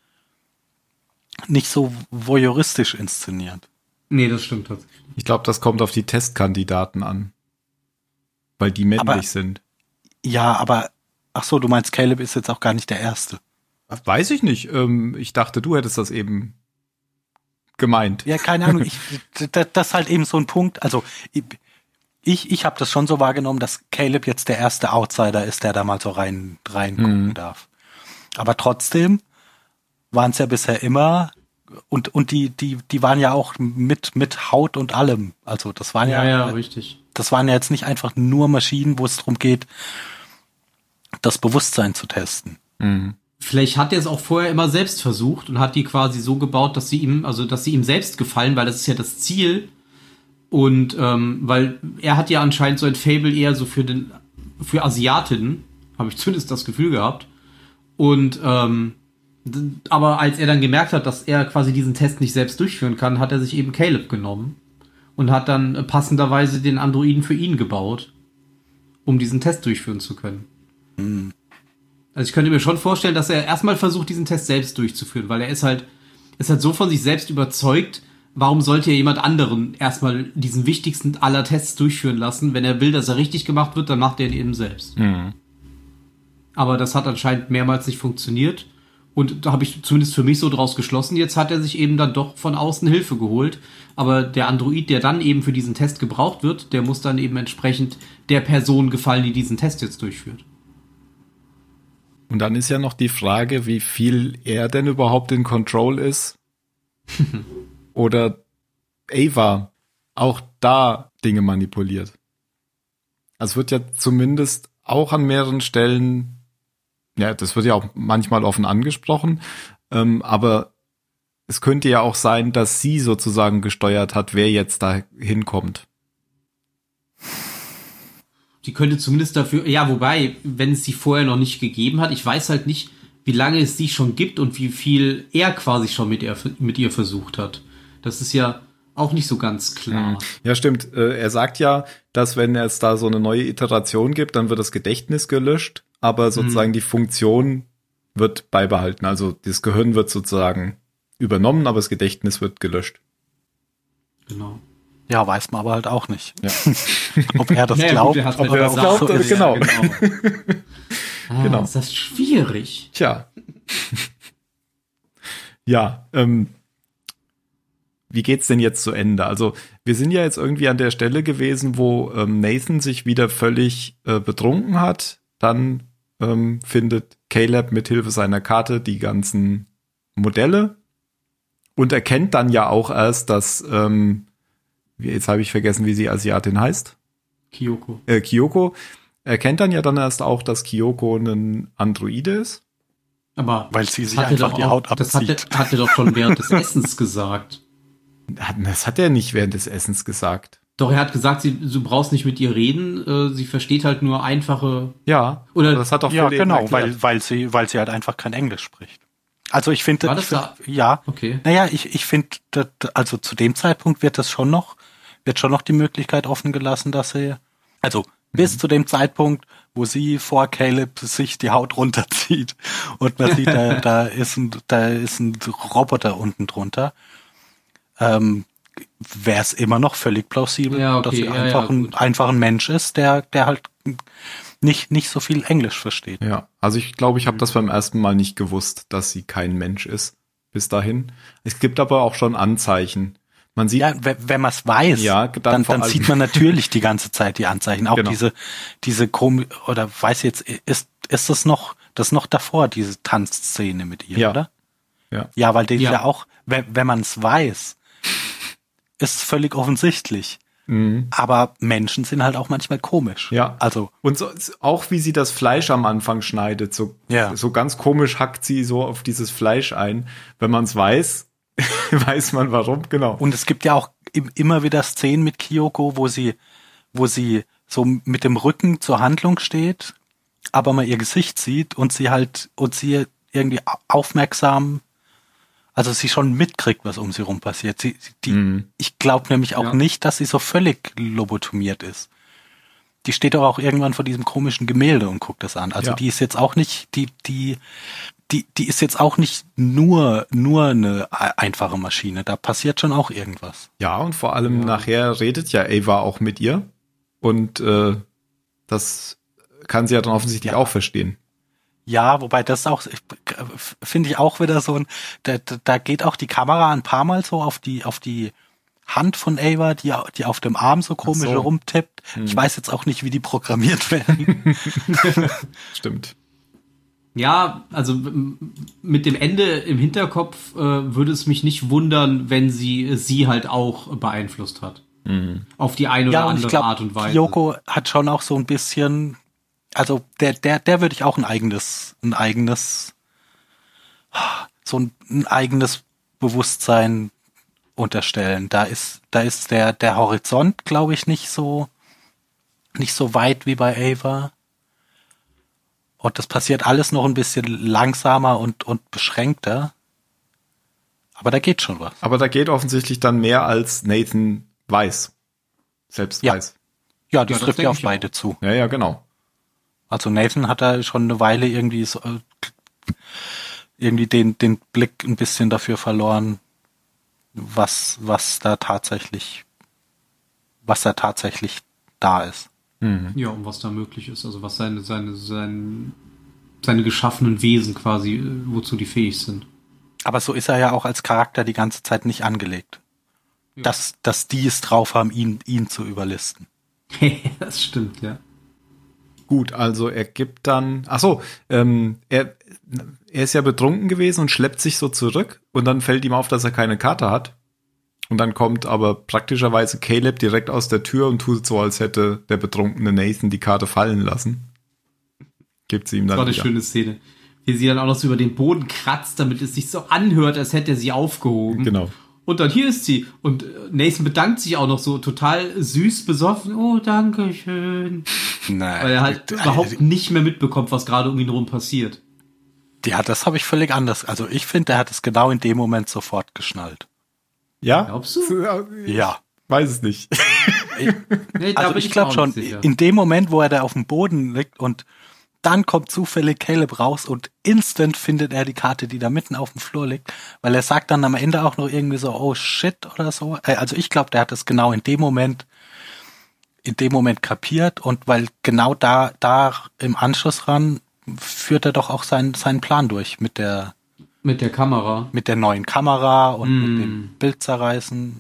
nicht so voyeuristisch inszeniert. Nee, das stimmt tatsächlich. Ich glaube, das kommt auf die Testkandidaten an. Weil die männlich aber, sind. Ja, aber, ach so, du meinst, Caleb ist jetzt auch gar nicht der Erste. Weiß ich nicht. Ähm, ich dachte, du hättest das eben gemeint. Ja, keine Ahnung. Ich, das, das ist halt eben so ein Punkt. Also, ich, Ich, ich habe das schon so wahrgenommen, dass Caleb jetzt der erste Outsider ist, der da mal so rein reingucken mhm. darf. Aber trotzdem waren es ja bisher immer und und die die die waren ja auch mit mit Haut und allem. Also das waren ja, ja ja richtig. Das waren ja jetzt nicht einfach nur Maschinen, wo es darum geht, das Bewusstsein zu testen. Mhm. Vielleicht hat er es auch vorher immer selbst versucht und hat die quasi so gebaut, dass sie ihm also dass sie ihm selbst gefallen, weil das ist ja das Ziel. Und ähm, weil er hat ja anscheinend so ein Faible eher so für den für Asiatinnen, habe ich zumindest das Gefühl gehabt. Und ähm, aber als er dann gemerkt hat, dass er quasi diesen Test nicht selbst durchführen kann, hat er sich eben Caleb genommen und hat dann passenderweise den Androiden für ihn gebaut, um diesen Test durchführen zu können. Mhm. Also ich könnte mir schon vorstellen, dass er erstmal versucht, diesen Test selbst durchzuführen, weil er ist halt ist halt so von sich selbst überzeugt. Warum sollte er jemand anderen erstmal diesen wichtigsten aller Tests durchführen lassen? Wenn er will, dass er richtig gemacht wird, dann macht er ihn eben selbst. Mhm. Aber das hat anscheinend mehrmals nicht funktioniert. Und da habe ich zumindest für mich so draus geschlossen. Jetzt hat er sich eben dann doch von außen Hilfe geholt. Aber der Android, der dann eben für diesen Test gebraucht wird, der muss dann eben entsprechend der Person gefallen, die diesen Test jetzt durchführt. Und dann ist ja noch die Frage, wie viel er denn überhaupt in Control ist. Oder Ava auch da Dinge manipuliert. Also es wird ja zumindest auch an mehreren Stellen, ja, das wird ja auch manchmal offen angesprochen, ähm, aber es könnte ja auch sein, dass sie sozusagen gesteuert hat, wer jetzt da hinkommt. Die könnte zumindest dafür, ja, wobei, wenn es sie vorher noch nicht gegeben hat, ich weiß halt nicht, wie lange es sie schon gibt und wie viel er quasi schon mit ihr, mit ihr versucht hat. Das ist ja auch nicht so ganz klar. Ja, stimmt. Er sagt ja, dass wenn es da so eine neue Iteration gibt, dann wird das Gedächtnis gelöscht, aber sozusagen mhm. die Funktion wird beibehalten. Also das Gehirn wird sozusagen übernommen, aber das Gedächtnis wird gelöscht. Genau. Ja, weiß man aber halt auch nicht. Ja. Ob er das naja, glaubt. Gut, er ob er das glaubt, so ist, genau. Ja, genau. ah, genau. Ist das schwierig. Tja. ja, ähm, wie geht's denn jetzt zu Ende? Also wir sind ja jetzt irgendwie an der Stelle gewesen, wo ähm, Nathan sich wieder völlig äh, betrunken hat. Dann ähm, findet Caleb mithilfe seiner Karte die ganzen Modelle und erkennt dann ja auch erst, dass, ähm, jetzt habe ich vergessen, wie sie Asiatin heißt. Kyoko. Äh, Kyoko. Erkennt dann ja dann erst auch, dass Kyoko ein Androide ist. Aber weil sie sich einfach die Haut abzieht. Das hat er, hat er doch schon während des Essens gesagt. Das hat er nicht während des Essens gesagt. Doch, er hat gesagt, sie, du brauchst nicht mit ihr reden, äh, sie versteht halt nur einfache... Ja, oder das hat doch ja, genau, weil, weil sie, weil sie halt einfach kein Englisch spricht. Also ich finde, War das da? ja, okay. Naja, ich, ich finde, also zu dem Zeitpunkt wird das schon noch wird schon noch die Möglichkeit offen gelassen, dass sie, also bis zu dem Zeitpunkt, wo sie vor Caleb sich die Haut runterzieht und man sieht, da, da ist ein, da ist ein Roboter unten drunter, ähm, wäre es immer noch völlig plausibel, Ja, okay, dass sie ja, einfach, ja, ein, gut. einfach ein Mensch ist, der, der halt nicht, nicht so viel Englisch versteht. Ja, also ich glaube, ich habe das beim ersten Mal nicht gewusst, dass sie kein Mensch ist bis dahin. Es gibt aber auch schon Anzeichen. Man sieht, Ja, wenn, wenn man es weiß, Ja, dann dann, vor dann allem- sieht man natürlich die ganze Zeit die Anzeichen. Auch Genau. diese, diese Kom oder weiß jetzt, ist, ist das noch, das noch davor, diese Tanzszene mit ihr, Ja. oder? ja, Ja, weil die Ja. ja, auch, wenn, wenn man es weiß, ist es völlig offensichtlich. mhm. Aber Menschen sind halt auch manchmal komisch. Ja. Also, Und so, auch wie sie das Fleisch am Anfang schneidet, so, Ja. so ganz komisch hackt sie so auf dieses Fleisch ein. Wenn man es weiß, weiß man warum, genau. und es gibt ja auch im, immer wieder Szenen mit Kyoko, wo sie, wo sie so mit dem Rücken zur Handlung steht, aber man ihr Gesicht sieht und sie halt, und sie irgendwie au- aufmerksam, also sie schon mitkriegt, was um sie rum passiert. Sie, sie- die, Mhm. Ich glaube nämlich auch Ja. nicht, dass sie so völlig lobotomiert ist. Die steht doch auch irgendwann vor diesem komischen Gemälde und guckt das an. Also Ja. die ist jetzt auch nicht, die, die, die, die ist jetzt auch nicht nur, nur eine e- einfache Maschine. Da passiert schon auch irgendwas. Ja, und vor allem Ja. nachher redet ja Ava auch mit ihr. Und äh, das kann sie ja dann offensichtlich Ja. auch verstehen. Ja, wobei das auch, ich- finde ich auch wieder so ein, da, da da geht auch die Kamera ein paar Mal so auf die, auf die Hand von Ava, die, die auf dem Arm so komisch so. rumtippt. Hm. Ich weiß jetzt auch nicht, wie die programmiert werden. Stimmt. Ja, also m- mit dem Ende im Hinterkopf äh, würde es mich nicht wundern, wenn sie sie halt auch beeinflusst hat. Auf die eine oder Ja, und andere ich glaube, Art und Weise. Kyoko hat schon auch so ein bisschen, also der, der, der würde ich auch ein eigenes, ein eigenes, so ein, ein eigenes Bewusstsein unterstellen. Da ist, da ist der, der Horizont, glaube ich, nicht so, nicht so weit wie bei Ava. Und das passiert alles noch ein bisschen langsamer und, und beschränkter. Aber da geht schon was. Aber da geht offensichtlich dann mehr, als Nathan weiß. Selbst Ja. weiß. Ja, das Ja, das trifft ja denke auf ich auch. beide zu. Ja, ja, genau. Also Nathan hat da schon eine Weile irgendwie so, äh, irgendwie den, den Blick ein bisschen dafür verloren, was, was da tatsächlich, was da tatsächlich da ist. Ja, und was da möglich ist, also was seine, seine, seine, seine geschaffenen Wesen quasi, äh, wozu die fähig sind. Aber so ist er ja auch als Charakter die ganze Zeit nicht angelegt. Ja. Dass, dass die es drauf haben, ihn, ihn zu überlisten. Das stimmt, ja. Gut, also er gibt dann, ach so, ähm, er, er ist ja betrunken gewesen und schleppt sich so zurück und dann fällt ihm auf, dass er keine Karte hat. Und dann kommt aber praktischerweise Caleb direkt aus der Tür und tut so, als hätte der betrunkene Nathan die Karte fallen lassen. Gibt sie ihm Das dann war eine wieder. schöne Szene. Wie sie dann auch noch so über den Boden kratzt, damit es sich so anhört, als hätte er sie aufgehoben. Genau. Und dann hier ist sie. Und äh, Nathan bedankt sich auch noch so total süß besoffen. Oh, danke schön. Nein. Weil er halt überhaupt nicht mehr mitbekommt, was gerade um ihn rum passiert. Ja, das habe ich völlig anders. Also ich finde, der hat es genau in dem Moment sofort geschnallt. Ja? Glaubst du? Ja. Weiß es nicht. Nee, da Also bin ich glaube auch schon, nicht sicher. in dem Moment, wo er da auf dem Boden liegt und dann kommt zufällig Caleb raus und instant findet er die Karte, die da mitten auf dem Flur liegt, weil er sagt dann am Ende auch noch irgendwie so, oh shit oder so. Äh, Also ich glaube, der hat das genau in dem Moment, in dem Moment kapiert und weil genau da, da im Anschluss ran führt er doch auch seinen, seinen Plan durch mit der, Mit der Kamera. mit der neuen Kamera und Mm. mit dem Bildzerreißen.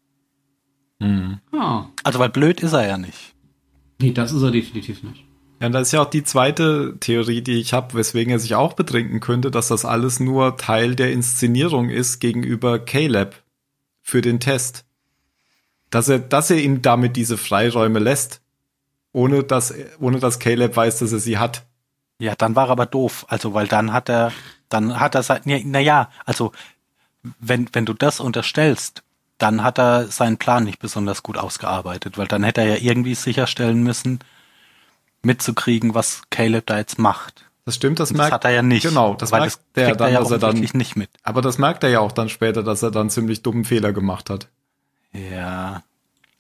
Ah. Also weil blöd ist er ja nicht. Nee, das ist er definitiv nicht. Ja, und das ist ja auch die zweite Theorie, die ich habe, weswegen er sich auch betrinken könnte, dass das alles nur Teil der Inszenierung ist gegenüber Caleb für den Test. Dass er, dass er ihm damit diese Freiräume lässt, ohne dass, ohne dass Caleb weiß, dass er sie hat. Ja, dann war er aber doof. Also, weil dann hat er, dann hat er sein, naja, also, wenn, wenn du das unterstellst, dann hat er seinen Plan nicht besonders gut ausgearbeitet, weil dann hätte er ja irgendwie sicherstellen müssen, mitzukriegen, was Caleb da jetzt macht. Das stimmt, das Und merkt das hat er ja nicht. Genau, das weil merkt das der kriegt dann, er ja dass er dann, offensichtlich nicht mit. aber das merkt er ja auch dann später, dass er dann ziemlich dummen Fehler gemacht hat. Ja.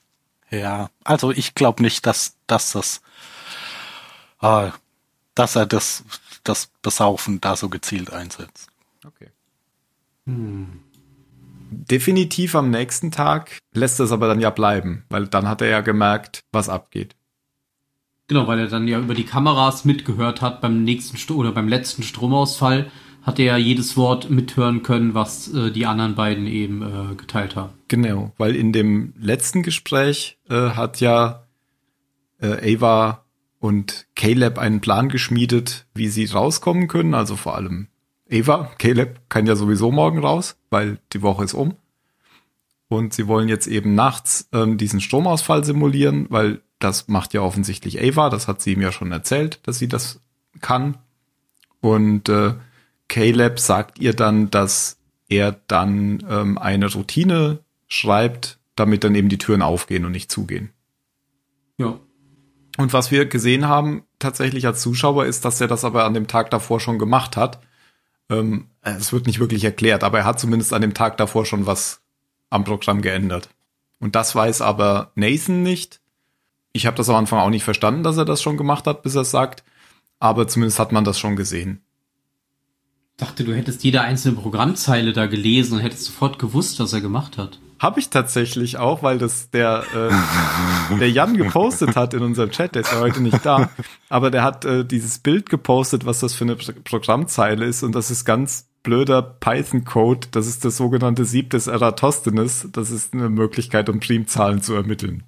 Ja, also ich glaube nicht, dass, dass das, äh, dass er das, das Besaufen da so gezielt einsetzt. Okay. Hm. Definitiv am nächsten Tag lässt es aber dann ja bleiben, weil dann hat er ja gemerkt, was abgeht. Genau, weil er dann ja über die Kameras mitgehört hat beim nächsten St- oder beim letzten Stromausfall, hat er ja jedes Wort mithören können, was äh, die anderen beiden eben äh, geteilt haben. Genau, weil in dem letzten Gespräch äh, hat ja äh, Ava und Caleb einen Plan geschmiedet, wie sie rauskommen können, also vor allem Ava. Caleb kann ja sowieso morgen raus, weil die Woche ist um. Und sie wollen jetzt eben nachts ähm, diesen Stromausfall simulieren, weil das macht ja offensichtlich Ava, das hat sie ihm ja schon erzählt, dass sie das kann. Und äh, Caleb sagt ihr dann, dass er dann ähm, eine Routine schreibt, damit dann eben die Türen aufgehen und nicht zugehen. Ja. Und was wir gesehen haben, tatsächlich als Zuschauer, ist, dass er das aber an dem Tag davor schon gemacht hat. Ähm, es wird nicht wirklich erklärt, aber er hat zumindest an dem Tag davor schon was am Programm geändert. Und das weiß aber Nathan nicht. Ich habe das am Anfang auch nicht verstanden, dass er das schon gemacht hat, bis er es sagt. Aber zumindest hat man das schon gesehen. Ich dachte, du hättest jede einzelne Programmzeile da gelesen und hättest sofort gewusst, was er gemacht hat. Habe ich tatsächlich auch, weil das der äh, der Jan gepostet hat in unserem Chat, der ist ja heute nicht da, aber der hat äh, dieses Bild gepostet, was das für eine Pro- Programmzeile ist, und das ist ganz blöder Python-Code, das ist das sogenannte Sieb des Eratosthenes, das ist eine Möglichkeit, um Primzahlen zu ermitteln.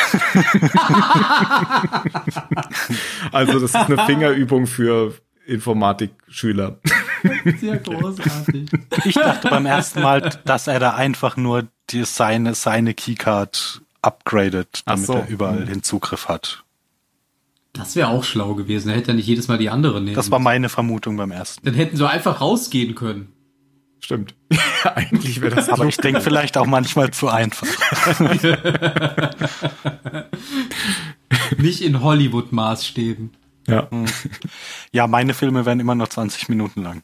Also das ist eine Fingerübung für Informatikschüler. Sehr großartig. Ich dachte beim ersten Mal, dass er da einfach nur die, seine, seine Keycard upgradet, damit Ach so. er überall den Zugriff hat. Das wäre auch schlau gewesen. Er hätte ja nicht jedes Mal die andere nehmen. Das war meine Vermutung beim ersten. Dann hätten sie einfach rausgehen können. Stimmt. Eigentlich wäre das Aber ich denke vielleicht auch manchmal zu einfach. Nicht in Hollywood-Maßstäben. Ja. Ja, meine Filme werden immer noch zwanzig Minuten lang.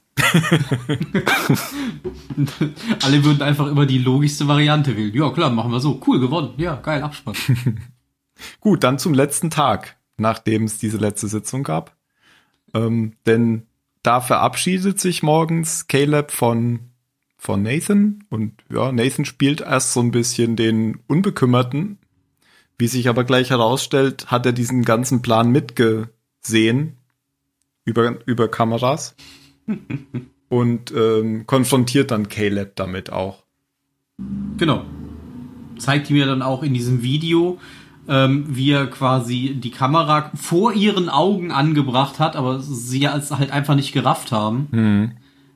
Alle würden einfach immer die logischste Variante wählen. Ja, klar, machen wir so. Cool, gewonnen. Ja, geil, Abspann. Gut, dann zum letzten Tag, nachdem es diese letzte Sitzung gab. Ähm, denn da verabschiedet sich morgens Caleb von, von Nathan. Und ja, Nathan spielt erst so ein bisschen den Unbekümmerten. Wie sich aber gleich herausstellt, hat er diesen ganzen Plan mitgesehen über, über Kameras. Und ähm, konfrontiert dann Caleb damit auch. Genau. Zeigt ihm ja dann auch in diesem Video, ähm, wie er quasi die Kamera vor ihren Augen angebracht hat, aber sie es halt einfach nicht gerafft haben. Mhm.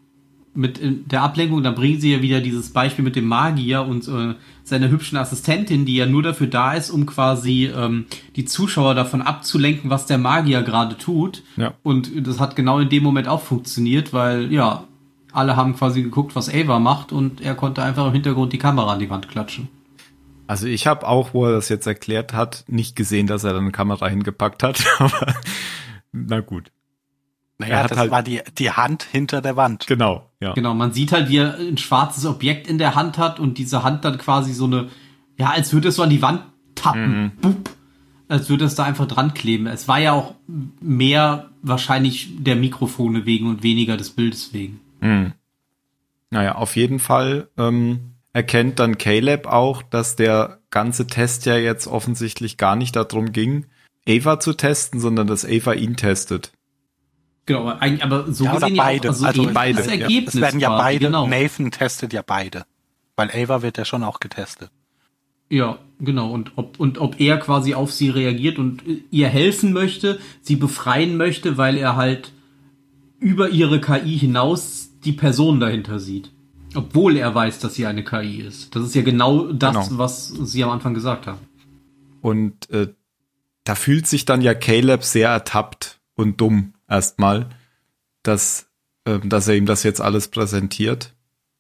Mit der Ablenkung, dann bringen sie ja wieder dieses Beispiel mit dem Magier und äh, seiner hübschen Assistentin, die ja nur dafür da ist, um quasi ähm, die Zuschauer davon abzulenken, was der Magier gerade tut. Ja. Und das hat genau in dem Moment auch funktioniert, weil ja, alle haben quasi geguckt, was Ava macht, und er konnte einfach im Hintergrund die Kamera an die Wand klatschen. Also ich habe auch, wo er das jetzt erklärt hat, nicht gesehen, dass er da eine Kamera hingepackt hat, aber na gut. Naja, Er hat das halt- war die, die Hand hinter der Wand. Genau, ja. Genau, man sieht halt, wie er ein schwarzes Objekt in der Hand hat und diese Hand dann quasi so eine, ja, als würde es so an die Wand tappen. Mhm. Bup. Als würde es da einfach dran kleben. Es war ja auch mehr wahrscheinlich der Mikrofone wegen und weniger des Bildes wegen. Mhm. Naja, auf jeden Fall ähm, erkennt dann Caleb auch, dass der ganze Test ja jetzt offensichtlich gar nicht darum ging, Ava zu testen, sondern dass Ava ihn testet. Genau, aber eigentlich- aber so Ja, oder gesehen ja beide. auch, also, Also ähnliches beide, ja. Ergebnis Es werden ja quasi, beide, genau. Nathan testet ja beide. Weil Ava wird ja schon auch getestet. Ja, genau. Und ob, und ob er quasi auf sie reagiert und ihr helfen möchte, sie befreien möchte, weil er halt über ihre K I hinaus die Person dahinter sieht. Obwohl er weiß, dass sie eine K I ist. Das ist ja genau das, Genau. was sie am Anfang gesagt haben. Und äh, da fühlt sich dann ja Caleb sehr ertappt und dumm erstmal, dass, äh, dass er ihm das jetzt alles präsentiert.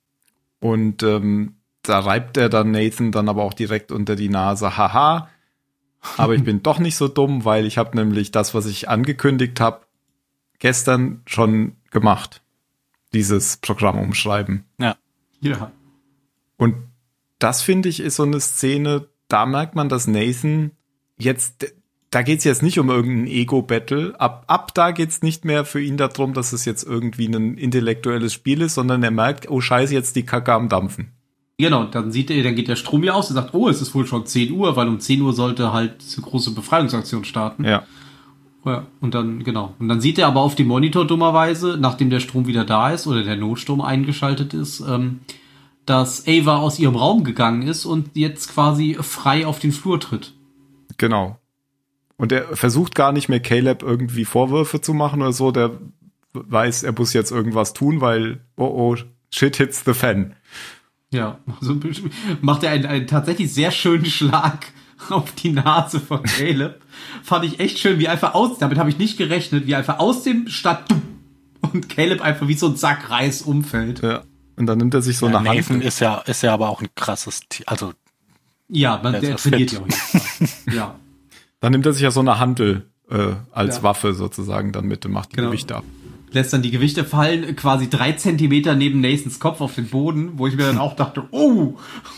Und ähm, da reibt er dann Nathan dann aber auch direkt unter die Nase. Haha, aber ich bin doch nicht so dumm, weil ich habe nämlich das, was ich angekündigt habe, gestern schon gemacht. Dieses Programm umschreiben. Ja. Ja. Und das, finde ich, ist so eine Szene, da merkt man, dass Nathan jetzt, da geht's jetzt nicht um irgendein Ego-Battle. Ab, ab da geht's nicht mehr für ihn darum, dass es jetzt irgendwie ein intellektuelles Spiel ist, sondern er merkt, oh scheiße, jetzt die Kacke am Dampfen. Genau, dann sieht er, dann geht der Strom ja aus und sagt, oh, es ist wohl schon zehn Uhr, weil um zehn Uhr sollte halt diese große Befreiungsaktion starten. Ja. Ja, und dann, genau. Und dann sieht er aber auf dem Monitor dummerweise, nachdem der Strom wieder da ist oder der Notstrom eingeschaltet ist, ähm, dass Ava aus ihrem Raum gegangen ist und jetzt quasi frei auf den Flur tritt. Genau. Und er versucht gar nicht mehr Caleb irgendwie Vorwürfe zu machen oder so, der weiß, er muss jetzt irgendwas tun, weil, oh oh, shit hits the fan. Ja, so macht er einen, einen tatsächlich sehr schönen Schlag auf die Nase von Caleb. Fand ich echt schön, wie einfach aus, damit habe ich nicht gerechnet, wie einfach aus dem Stadt und Caleb einfach wie so ein Sack Reis umfällt. Ja. Und dann nimmt er sich so ja, eine Nathan Hand. ist ja, ist ja aber auch ein krasses, also. Ja, man, der, der trainiert ja auch nicht. Ja. Dann nimmt er sich ja so eine Hantel äh, als Ja. Waffe sozusagen dann mit und macht die Genau. Gewichte ab. Lässt dann die Gewichte fallen, quasi drei Zentimeter neben Nathans Kopf auf den Boden, wo ich mir dann auch dachte, oh!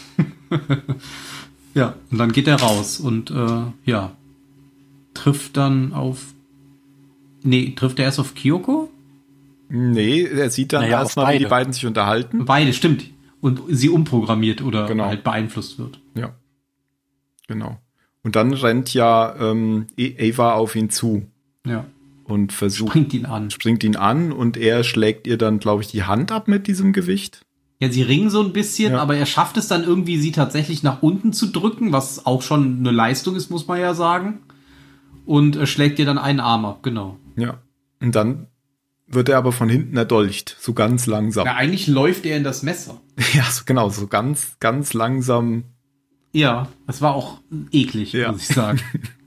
Ja, und dann geht er raus und äh, ja, trifft dann auf, nee, trifft er erst auf Kyoko? Nee, er sieht dann Naja, erstmal, auf wie die beide. beiden sich unterhalten. Beide, stimmt. Und sie umprogrammiert oder Genau. halt beeinflusst wird. Ja, genau. Und dann rennt ja ähm, Ava auf ihn zu Ja, und versucht, bringt ihn an. springt ihn an und er schlägt ihr dann, glaube ich, die Hand ab mit diesem Gewicht. Ja, sie ringen so ein bisschen, Ja. aber er schafft es dann irgendwie, sie tatsächlich nach unten zu drücken, was auch schon eine Leistung ist, muss man ja sagen. Und äh, schlägt ihr dann einen Arm ab, genau. Ja. Und dann wird er aber von hinten erdolcht, so ganz langsam. Ja, eigentlich läuft er in das Messer. Ja, so, genau, so ganz, ganz langsam. Ja, das war auch eklig, Ja. muss ich sagen.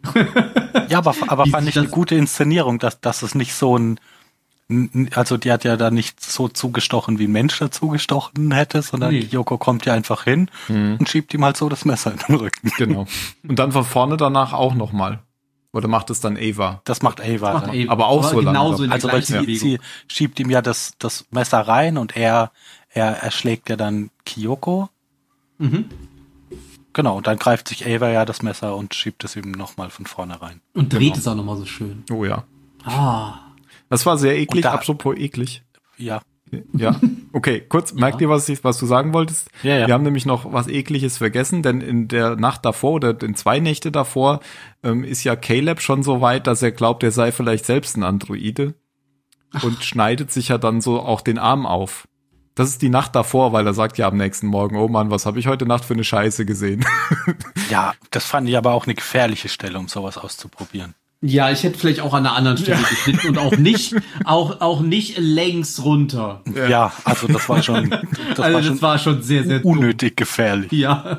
Ja, aber, aber Wie fand sich ich eine das- gute Inszenierung, dass, dass es nicht so ein, n- also die hat ja da nicht so zugestochen, wie ein Mensch da zugestochen hätte, sondern Nee. Kyoko kommt ja einfach hin und schiebt ihm halt so das Messer in den Rücken. Genau. Und dann von vorne danach auch nochmal. Oder macht es dann Ava? Das macht Ava. Macht dann. Ava. Aber auch so genauso langsam. in der Also weil gleichen sie, Bewegung. sie schiebt ihm ja das, das Messer rein und er, er erschlägt ja dann Kyoko. Mhm. Genau, und dann greift sich Ava ja das Messer und schiebt es ihm nochmal von vorne rein. Und dreht Genau. es auch nochmal so schön. Oh ja. Ah. Das war sehr eklig, Und da- apropos eklig. Ja. Ja, okay, kurz, merkt ihr, was, ich, was du sagen wolltest? Ja, ja. Wir haben nämlich noch was Ekliges vergessen, denn in der Nacht davor oder in zwei Nächte davor ähm, ist ja Caleb schon so weit, dass er glaubt, er sei vielleicht selbst ein Androide und schneidet sich ja dann so auch den Arm auf. Das ist die Nacht davor, weil er sagt ja am nächsten Morgen, oh Mann, was habe ich heute Nacht für eine Scheiße gesehen? Ja, das fand ich aber auch eine gefährliche Stelle, um sowas auszuprobieren. Ja, ich hätte vielleicht auch an einer anderen Stelle geschnitten und auch nicht, auch, auch nicht längs runter. Ja, also das war schon, das also war das schon war schon sehr, sehr dumm. unnötig gefährlich. Ja.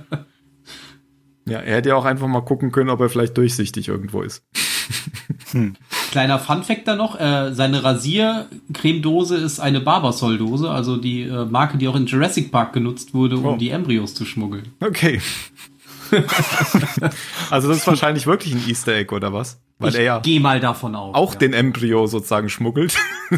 Ja, er hätte ja auch einfach mal gucken können, ob er vielleicht durchsichtig irgendwo ist. Kleiner Funfact da noch, äh, seine Rasiercremedose ist eine Barbasol-Dose, also die äh, Marke, die auch in Jurassic Park genutzt wurde, um Oh. die Embryos zu schmuggeln. Okay. Also das ist wahrscheinlich wirklich ein Easter Egg, oder was? Weil ich er ja gehe mal davon aus. auch ja. den Embryo sozusagen schmuggelt.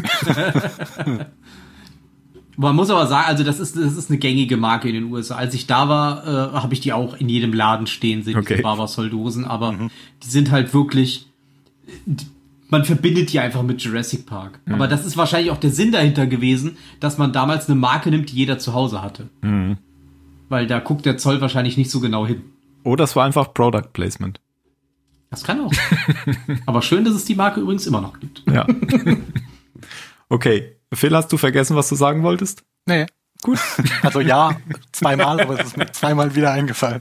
Man muss aber sagen, also das ist, das ist eine gängige Marke in den U S A. Als ich da war, äh, habe ich die auch in jedem Laden stehen sehen, Okay. diese Barbasol-Dosen, aber die sind halt wirklich, die, man verbindet die einfach mit Jurassic Park. Aber das ist wahrscheinlich auch der Sinn dahinter gewesen, dass man damals eine Marke nimmt, die jeder zu Hause hatte. Weil da guckt der Zoll wahrscheinlich nicht so genau hin. Oh, das war einfach Product Placement. Das kann auch. Aber schön, dass es die Marke übrigens immer noch gibt. Ja. Okay. Phil, hast du vergessen, was du sagen wolltest? Nee. Gut. Also ja, zweimal, aber es ist mir zweimal wieder eingefallen.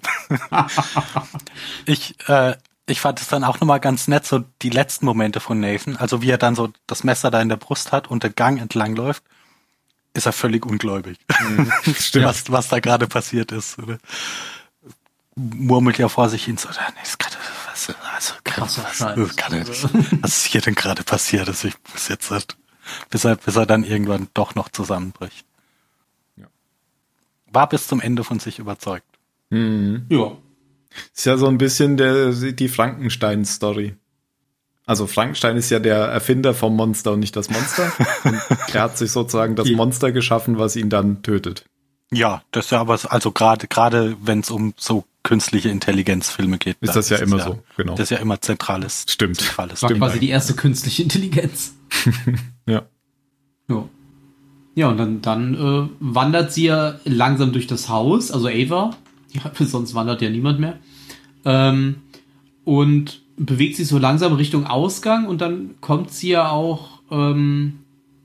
Ich, äh, ich fand es dann auch nochmal ganz nett, so die letzten Momente von Nathan, also wie er dann so das Messer da in der Brust hat und den Gang entlang läuft, ist er völlig ungläubig. Stimmt. Was, was da gerade passiert ist. Oder? Murmelt ja vor sich hin so, nee, ist gerade, was, also, Krasser was, Scheiß. was, kann ich, was ist hier denn gerade passiert, dass ich bis jetzt, halt- bis er, bis er dann irgendwann doch noch zusammenbricht. Ja. War bis zum Ende von sich überzeugt. Ja. Ist ja so ein bisschen der, die Frankenstein-Story. Also Frankenstein ist ja der Erfinder vom Monster und nicht das Monster. Und er hat sich sozusagen das Ja. Monster geschaffen, was ihn dann tötet. Ja, das ist ja aber, also gerade, gerade wenn es um so künstliche Intelligenzfilme geht. Ist das ja immer so, genau. Das ist ja immer zentrales. Stimmt. Zentrales War Stimmt quasi eigentlich. die erste künstliche Intelligenz. Ja. Ja. Ja, und dann, dann äh, wandert sie ja langsam durch das Haus, also Ava, ja, sonst wandert ja niemand mehr, ähm, und bewegt sich so langsam Richtung Ausgang und dann kommt sie ja auch ähm,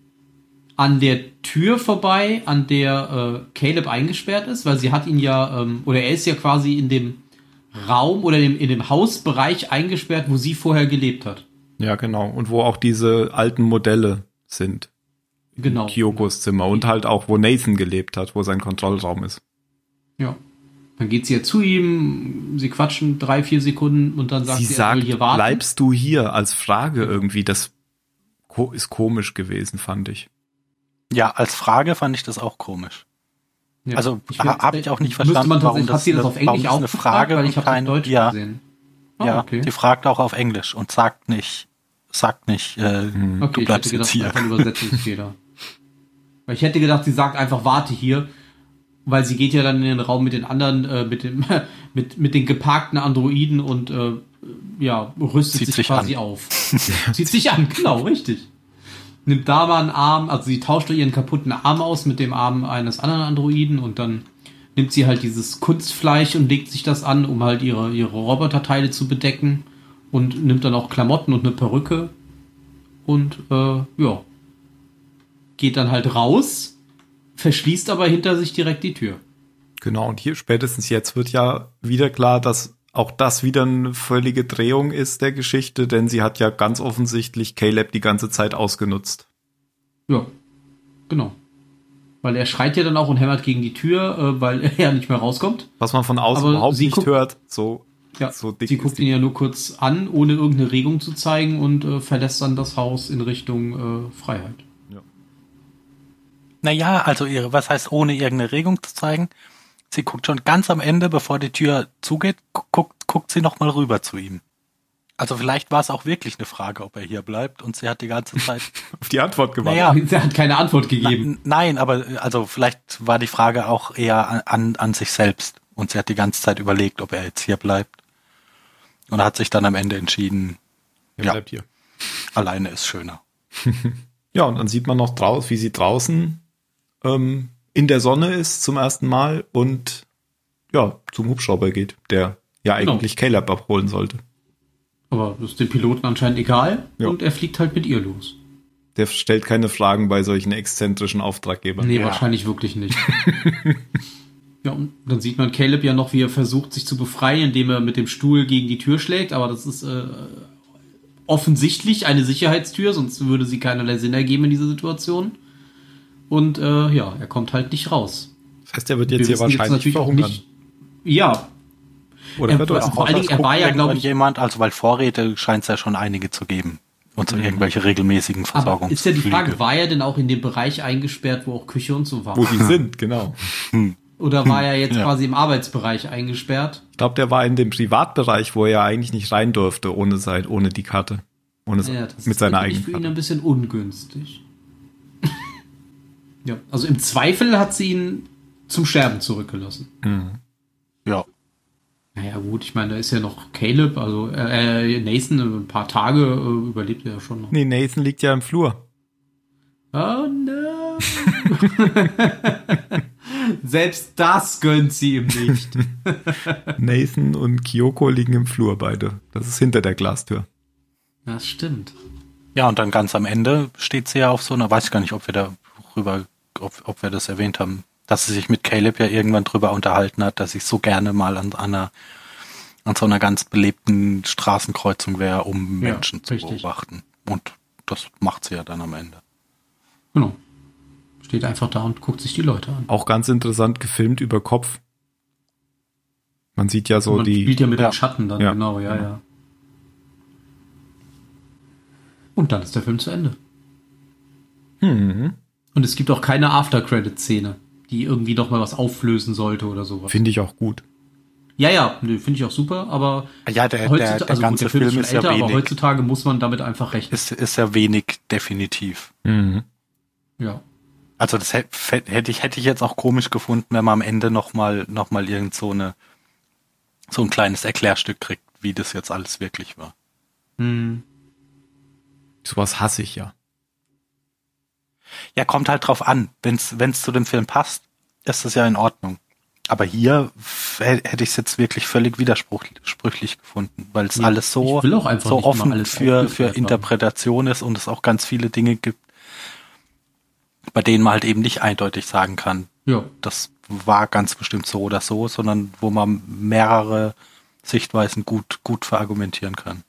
an der Tür vorbei, an der äh, Caleb eingesperrt ist, weil sie hat ihn ja, ähm, oder er ist ja quasi in dem Raum oder in dem, in dem Hausbereich eingesperrt, wo sie vorher gelebt hat. Ja, genau. Und wo auch diese alten Modelle sind. Genau. Kyokos Zimmer und halt auch, wo Nathan gelebt hat, wo sein Kontrollraum ist. Ja. Dann geht sie ja zu ihm, sie quatschen drei, vier Sekunden und dann sagt Sie sie, er sagt, soll hier warten. bleibst du hier als Frage irgendwie, das ko- ist komisch gewesen, fand ich. Ja, als Frage fand ich das auch komisch. Ja. Also Ich ha- find, habe ich auch nicht müsste verstanden, man warum tatsächlich- das, hat sie das auf warum Englisch das auch eine gefragt, Frage weil ich und habe kein, das Deutsch ja, gesehen. Ah, ja, okay. die fragt auch auf Englisch und sagt nicht, sagt nicht, äh, Okay, du ich hätte bleibst gedacht, jetzt hier. einfach ein Übersetzungsfehler. Weil ich hätte gedacht, sie sagt einfach, warte hier, weil sie geht ja dann in den Raum mit den anderen, äh, mit dem, mit, mit den geparkten Androiden und, äh, ja, rüstet Zieht sich, sich quasi an. auf. Zieht sich an, genau, richtig. Nimmt da mal einen Arm, also sie tauscht ihren kaputten Arm aus mit dem Arm eines anderen Androiden und dann nimmt sie halt dieses Kunstfleisch und legt sich das an, um halt ihre, ihre Roboterteile zu bedecken und nimmt dann auch Klamotten und eine Perücke und, äh, ja, geht dann halt raus, verschließt aber hinter sich direkt die Tür. Genau, und hier spätestens jetzt wird ja wieder klar, dass auch das wieder eine völlige Drehung ist der Geschichte, denn sie hat ja ganz offensichtlich Caleb die ganze Zeit ausgenutzt. Ja, genau. Weil er schreit ja dann auch und hämmert gegen die Tür, äh, weil er ja nicht mehr rauskommt. Was man von außen Aber überhaupt sie nicht guckt- hört, so, Ja, so dick sie ist guckt die. ihn ja nur kurz an, ohne irgendeine Regung zu zeigen und äh, verlässt dann das Haus in Richtung äh, Freiheit. Naja, also ihre, was heißt ohne irgendeine Regung zu zeigen? Sie guckt schon ganz am Ende, bevor die Tür zugeht, gu- guckt, guckt sie noch mal rüber zu ihm. Also vielleicht war es auch wirklich eine Frage, ob er hier bleibt und sie hat die ganze Zeit... Auf die Antwort gewartet. Naja, Er hat keine Antwort gegeben. Na, nein, aber also vielleicht war die Frage auch eher an, an sich selbst und sie hat die ganze Zeit überlegt, ob er jetzt hier bleibt und hat sich dann am Ende entschieden, Er ja. bleibt hier. alleine ist schöner. Ja, und dann sieht man noch draus, wie sie draußen ähm, in der Sonne ist zum ersten Mal und ja, zum Hubschrauber geht, der ja Genau. eigentlich Caleb abholen sollte. Aber das ist dem Piloten anscheinend egal Ja. und er fliegt halt mit ihr los. Der stellt keine Fragen bei solchen exzentrischen Auftraggebern. Nee, Ja. wahrscheinlich wirklich nicht. Ja, und dann sieht man Caleb ja noch, wie er versucht, sich zu befreien, indem er mit dem Stuhl gegen die Tür schlägt, aber das ist äh, offensichtlich eine Sicherheitstür, sonst würde sie keinerlei Sinn ergeben in dieser Situation. Und äh, ja, er kommt halt nicht raus. Das heißt, er wird jetzt Wir hier wissen wahrscheinlich natürlich auch verhungern. nicht- Ja, Oder er- verdursten. also vor allen Dingen, er Guckt war ja, irgendwann glaube ich, jemand, also weil Vorräte scheint es ja schon einige zu geben und so Mhm. irgendwelche regelmäßigen aber Versorgungs. ist ja die Frage, war er denn auch in dem Bereich eingesperrt, wo auch Küche und so war? Wo sie sind, genau. Oder war er jetzt Ja. quasi im Arbeitsbereich eingesperrt? Ich glaube, der war in dem Privatbereich, wo er ja eigentlich nicht rein durfte, ohne sein, ohne die Karte. Ohne Ja, das mit ist seiner natürlich eigenen für ihn Karte. ein bisschen ungünstig. Ja, also im Zweifel hat sie ihn zum Sterben zurückgelassen. Ja. Naja gut, ich meine, da ist ja noch Caleb, also äh, äh, Nathan, ein paar Tage äh, überlebt er ja schon noch. Nee, Nathan liegt ja im Flur. Oh no! Selbst das gönnt sie ihm nicht. Nathan und Kyoko liegen im Flur beide. Das ist hinter der Glastür. Das stimmt. Ja, und dann ganz am Ende steht sie ja auf so einer, weiß ich gar nicht, ob wir darüber, ob, ob wir das erwähnt haben, dass sie sich mit Caleb ja irgendwann drüber unterhalten hat, dass ich so gerne mal an, an einer, an so einer ganz belebten Straßenkreuzung wäre, um Ja, Menschen zu richtig. beobachten. Und das macht sie ja dann am Ende. Genau. Steht einfach da und guckt sich die Leute an. Auch ganz interessant gefilmt über Kopf. Man sieht ja so Man die... spielt ja mit ja. den Schatten dann, Ja. genau, ja, ja. Und dann ist der Film zu Ende. Hm, Und es gibt auch keine After-Credit-Szene, die irgendwie noch mal was auflösen sollte oder sowas. finde ich auch gut. Ja, ja, nö, finde ich auch super, aber Ja, der, der, heutzutage, der also ganze gut, der Film, Film ist ist schon älter, ja aber wenig, heutzutage muss man damit einfach rechnen. ist, ist ja wenig definitiv. Mhm. Ja. Also das hätte hätte ich hätte ich jetzt auch komisch gefunden, wenn man am Ende noch mal noch mal irgend so eine so ein kleines Erklärstück kriegt, wie das jetzt alles wirklich war. Hm. Sowas hasse ich ja. Ja, kommt halt drauf an. Wenn's, wenn's zu dem Film passt, ist das ja in Ordnung. Aber hier f- hätte ich es jetzt wirklich völlig widersprüchlich gefunden, weil es Ja, alles so, ich will auch einfach so nicht mal offen alles für, für aufgeklärt haben. Interpretation ist und es auch ganz viele Dinge gibt, bei denen man halt eben nicht eindeutig sagen kann, Ja. das war ganz bestimmt so oder so, sondern wo man mehrere Sichtweisen gut, gut verargumentieren kann.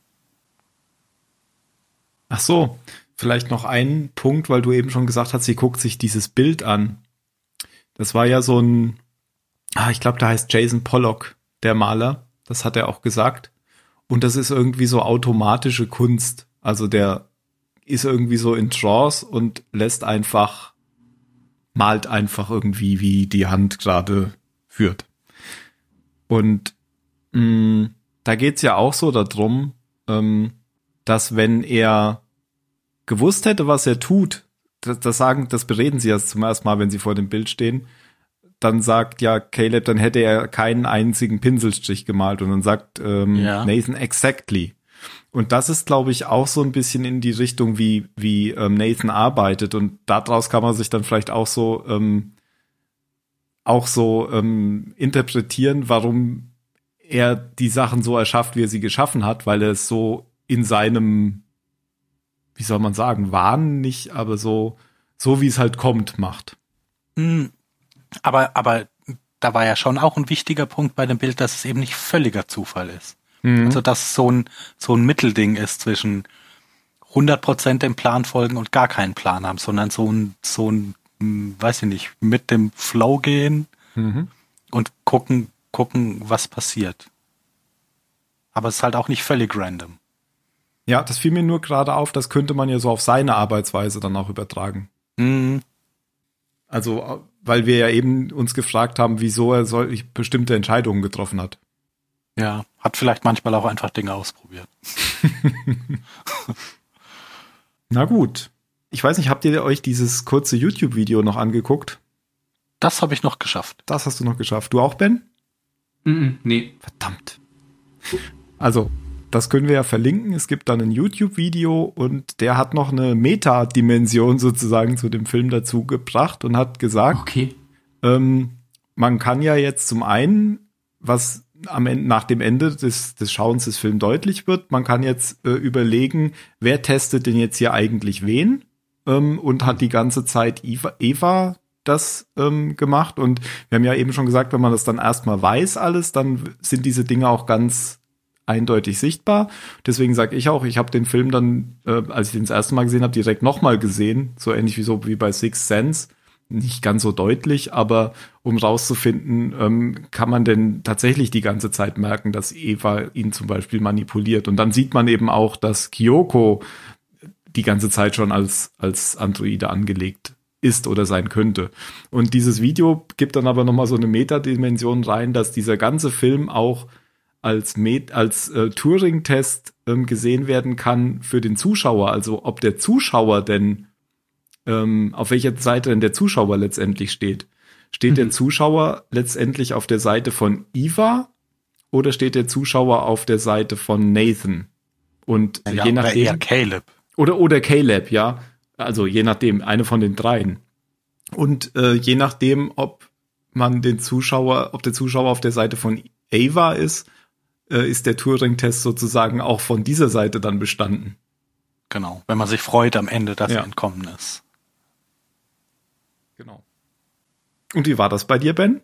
Ach so, vielleicht noch ein Punkt, weil du eben schon gesagt hast, sie guckt sich dieses Bild an. Das war ja so ein, ah, ich glaube, da heißt Jason Pollock, der Maler. Das hat er auch gesagt. Und das ist irgendwie so automatische Kunst. Also der ist irgendwie so in Trance und lässt einfach, malt einfach irgendwie, wie die Hand gerade führt. Und mh, da geht's ja auch so darum, ähm, dass wenn er gewusst hätte, was er tut, das, das sagen, das bereden sie erst zum ersten Mal, wenn sie vor dem Bild stehen, dann sagt ja Caleb, dann hätte er keinen einzigen Pinselstrich gemalt und dann sagt ähm, Ja. Nathan exactly. Und das ist, glaube ich, auch so ein bisschen in die Richtung, wie wie ähm, Nathan arbeitet und daraus kann man sich dann vielleicht auch so ähm, auch so ähm, interpretieren, warum er die Sachen so erschafft, wie er sie geschaffen hat, weil er es so in seinem, wie soll man sagen, Wahn nicht, aber so, so wie es halt kommt, macht. Mm, Aber, aber da war ja schon auch ein wichtiger Punkt bei dem Bild, dass es eben nicht völliger Zufall ist. Mhm. Also, dass es so ein, so ein Mittelding ist zwischen hundert Prozent dem Plan folgen und gar keinen Plan haben, sondern so ein, so ein, hm, weiß ich nicht, mit dem Flow gehen Mhm. und gucken, gucken, was passiert. Aber es ist halt auch nicht völlig random. Ja, das fiel mir nur gerade auf, das könnte man ja so auf seine Arbeitsweise dann auch übertragen. Mm, Also, weil wir ja eben uns gefragt haben, wieso er solch bestimmte Entscheidungen getroffen hat. ja, hat vielleicht manchmal auch einfach Dinge ausprobiert. Na gut. Ich weiß nicht, habt ihr euch dieses kurze YouTube-Video noch angeguckt? Das habe ich noch geschafft. Das hast du noch geschafft. Du auch, Ben? Mhm. Nee. Verdammt. Also, das können wir ja verlinken. Es gibt dann ein YouTube-Video und der hat noch eine Metadimension sozusagen zu dem Film dazu gebracht und hat gesagt, Okay. ähm, man kann ja jetzt zum einen, was am Ende, nach dem Ende des, des Schauens des Films deutlich wird, man kann jetzt äh, überlegen, wer testet denn jetzt hier eigentlich wen, ähm, und hat die ganze Zeit Eva, Eva das ähm, gemacht. Und wir haben ja eben schon gesagt, wenn man das dann erstmal weiß alles, dann sind diese Dinge auch ganz eindeutig sichtbar. Deswegen sage ich auch, ich habe den Film dann, äh, als ich den das erste Mal gesehen habe, direkt nochmal gesehen, so ähnlich wie so wie bei Sixth Sense. Nicht ganz so deutlich, aber um rauszufinden, ähm, kann man denn tatsächlich die ganze Zeit merken, dass Eva ihn zum Beispiel manipuliert. Und dann sieht man eben auch, dass Kyoko die ganze Zeit schon als als Androide angelegt ist oder sein könnte. Und dieses Video gibt dann aber nochmal so eine Metadimension rein, dass dieser ganze Film auch als Met als äh, Turing-Test ähm, gesehen werden kann für den Zuschauer. Also ob der Zuschauer denn ähm, auf welcher Seite denn der Zuschauer letztendlich steht. Steht Mhm. der Zuschauer letztendlich auf der Seite von Eva oder steht der Zuschauer auf der Seite von Nathan? Und Ja, je oder nachdem eher Caleb. oder oder Caleb, ja, also je nachdem eine von den dreien. Und äh, je nachdem, ob man den Zuschauer, ob der Zuschauer auf der Seite von Ava ist, äh, ist der Turing-Test sozusagen auch von dieser Seite dann bestanden. Genau. Wenn man sich freut am Ende, dass Ja. er entkommen ist. Genau. Und wie war das bei dir, Ben?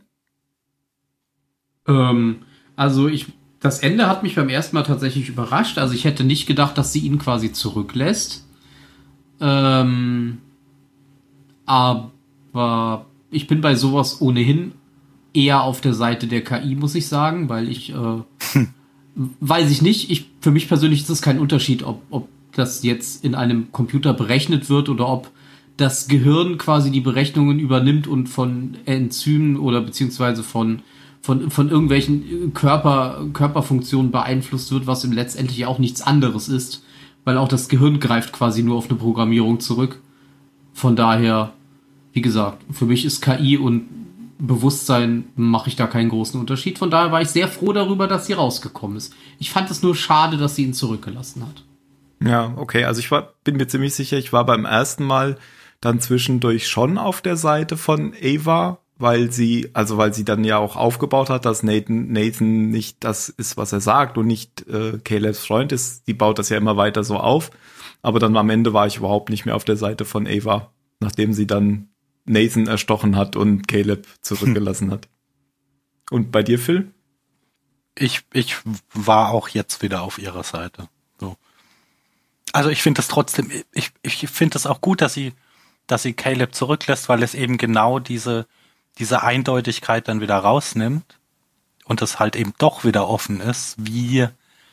Ähm, also ich, das Ende hat mich beim ersten Mal tatsächlich überrascht. Also ich hätte nicht gedacht, dass sie ihn quasi zurücklässt. Ähm, aber ich bin bei sowas ohnehin eher auf der Seite der K I, muss ich sagen, weil ich, äh, weiß ich nicht, ich, für mich persönlich ist es kein Unterschied, ob, ob das jetzt in einem Computer berechnet wird oder ob das Gehirn quasi die Berechnungen übernimmt und von Enzymen oder beziehungsweise von, von, von irgendwelchen Körper, Körperfunktionen beeinflusst wird, was im letztendlich auch nichts anderes ist, weil auch das Gehirn greift quasi nur auf eine Programmierung zurück. Von daher, wie gesagt, für mich ist K I und Bewusstsein mache ich da keinen großen Unterschied. Von daher war ich sehr froh darüber, dass sie rausgekommen ist. Ich fand es nur schade, dass sie ihn zurückgelassen hat. Ja, okay, also ich war, bin mir ziemlich sicher, ich war beim ersten Mal dann zwischendurch schon auf der Seite von Ava, weil sie, also weil sie dann ja auch aufgebaut hat, dass Nathan, Nathan nicht das ist, was er sagt und nicht äh, Calebs Freund ist. Die baut das ja immer weiter so auf. Aber dann am Ende war ich überhaupt nicht mehr auf der Seite von Ava, nachdem sie dann Nathan erstochen hat und Caleb zurückgelassen hat. Und bei dir, Phil? Ich, ich war auch jetzt wieder auf ihrer Seite. So. Also ich finde es trotzdem, ich, ich finde es auch gut, dass sie, dass sie Caleb zurücklässt, weil es eben genau diese, diese Eindeutigkeit dann wieder rausnimmt und es halt eben doch wieder offen ist, wie,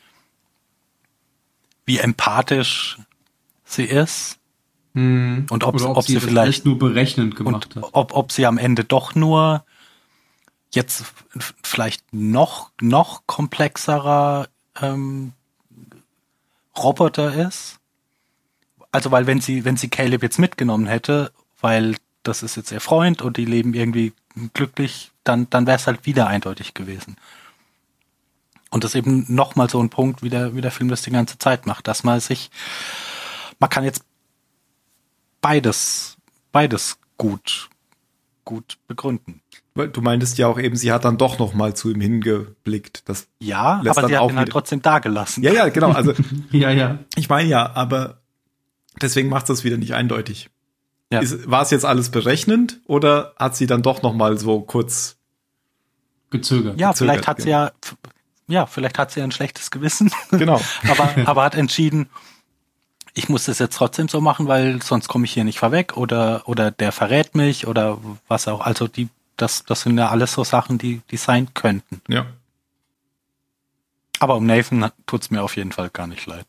wie empathisch sie ist. Hm. Und ob, Oder ob, ob sie, sie das vielleicht alles nur berechnend gemacht und hat. ob, ob sie am Ende doch nur jetzt vielleicht noch, noch komplexerer ähm, Roboter ist. Also weil wenn sie, wenn sie Caleb jetzt mitgenommen hätte, weil das ist jetzt ihr Freund und die leben irgendwie glücklich, dann, dann wäre es halt wieder eindeutig gewesen. Und das ist eben nochmal so ein Punkt, wie der, wie der Film das die ganze Zeit macht, dass man sich, man kann jetzt beides, beides gut, gut begründen. Du meintest ja auch eben, sie hat dann doch noch mal zu ihm hingeblickt. Das Ja, lässt aber dann sie hat auch ihn halt wieder- trotzdem dagelassen. Ja, ja, genau. Also Ja, ja. ich meine ja, aber deswegen macht es wieder nicht eindeutig. Ja. Ist, war es jetzt alles berechnend oder hat sie dann doch noch mal so kurz? Gezögert. Ja, gezögert, vielleicht hat sie ja, ja, vielleicht hat sie ein schlechtes Gewissen. Genau. aber, aber hat entschieden, ich muss das jetzt trotzdem so machen, weil sonst komme ich hier nicht vorweg oder, oder der verrät mich oder was auch. Also die, das, das sind ja alles so Sachen, die, die sein könnten. Ja. Aber um Nathan tut's mir auf jeden Fall gar nicht leid.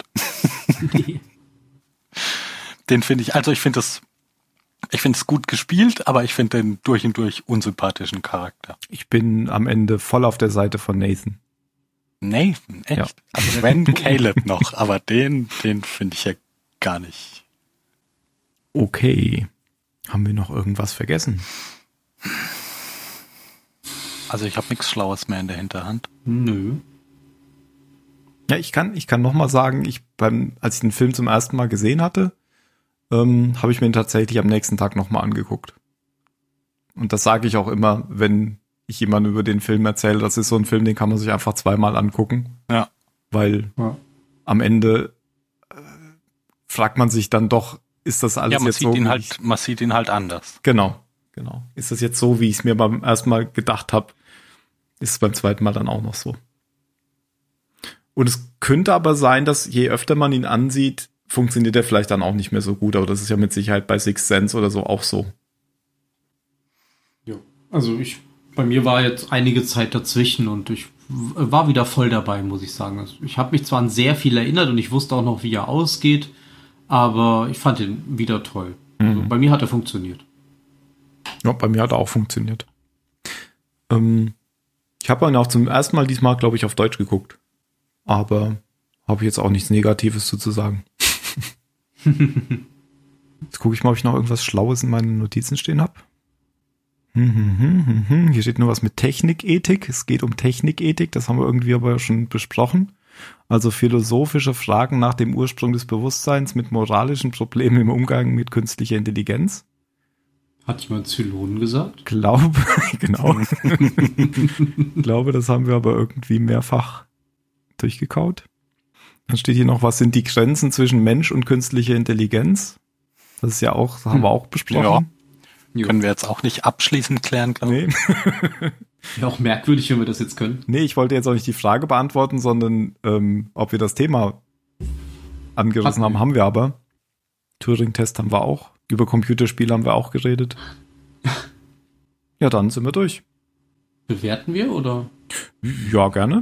Den finde ich, also ich finde es, ich finde es gut gespielt, aber ich finde den durch und durch unsympathischen Charakter. Ich bin am Ende voll auf der Seite von Nathan. Nathan, echt? Ja. Also wenn Caleb noch, aber den, den finde ich ja gar nicht. Okay. Haben wir noch irgendwas vergessen? Also ich habe nichts Schlaues mehr in der Hinterhand. Nö. Ja, ich kann, ich kann noch mal sagen, ich beim, als ich den Film zum ersten Mal gesehen hatte, ähm, habe ich mir ihn tatsächlich am nächsten Tag noch mal angeguckt. Und das sage ich auch immer, wenn ich jemandem über den Film erzähle. Das ist so ein Film, den kann man sich einfach zweimal angucken. Ja. Weil Ja. am Ende äh, fragt man sich dann doch, ist das alles Ja, man jetzt sieht so? ihn wie halt, ich- man sieht ihn halt anders. Genau, genau. Ist das jetzt so, wie ich es mir beim ersten Mal gedacht habe? Ist es beim zweiten Mal dann auch noch so? Und es könnte aber sein, dass je öfter man ihn ansieht, funktioniert er vielleicht dann auch nicht mehr so gut. Aber das ist ja mit Sicherheit bei Sixth Sense oder so auch so. Ja. Also ich, bei mir war jetzt einige Zeit dazwischen und ich w- war wieder voll dabei, muss ich sagen. Also ich habe mich zwar an sehr viel erinnert und ich wusste auch noch, wie er ausgeht, aber ich fand ihn wieder toll. Also bei mir hat er funktioniert. Ja, bei mir hat er auch funktioniert. Ähm, ich habe ihn auch zum ersten Mal diesmal, glaube ich, auf Deutsch geguckt. Aber habe ich jetzt auch nichts Negatives zu sagen. Jetzt gucke ich mal, ob ich noch irgendwas Schlaues in meinen Notizen stehen habe. Hm, hm, hm, hm, hm. Hier steht nur was mit Technikethik. Es geht um Technikethik, das haben wir irgendwie aber schon besprochen. Also philosophische Fragen nach dem Ursprung des Bewusstseins mit moralischen Problemen im Umgang mit künstlicher Intelligenz. Hat jemand Zylonen gesagt? Glaube, genau. Glaube, das haben wir aber irgendwie mehrfach durchgekaut. Dann steht hier noch, was sind die Grenzen zwischen Mensch und künstlicher Intelligenz? Das ist ja auch, das haben wir auch besprochen. Jo. Können wir jetzt auch nicht abschließend klären, glaube ich. Nee. Ja, auch merkwürdig, wenn wir das jetzt können. nee, ich wollte jetzt auch nicht die Frage beantworten, sondern ähm, ob wir das Thema angerissen Hatten haben, wir. haben wir aber. Turing-Test haben wir auch. Über Computerspiele haben wir auch geredet. Ja, dann sind wir durch. Bewerten wir oder? Ja, gerne.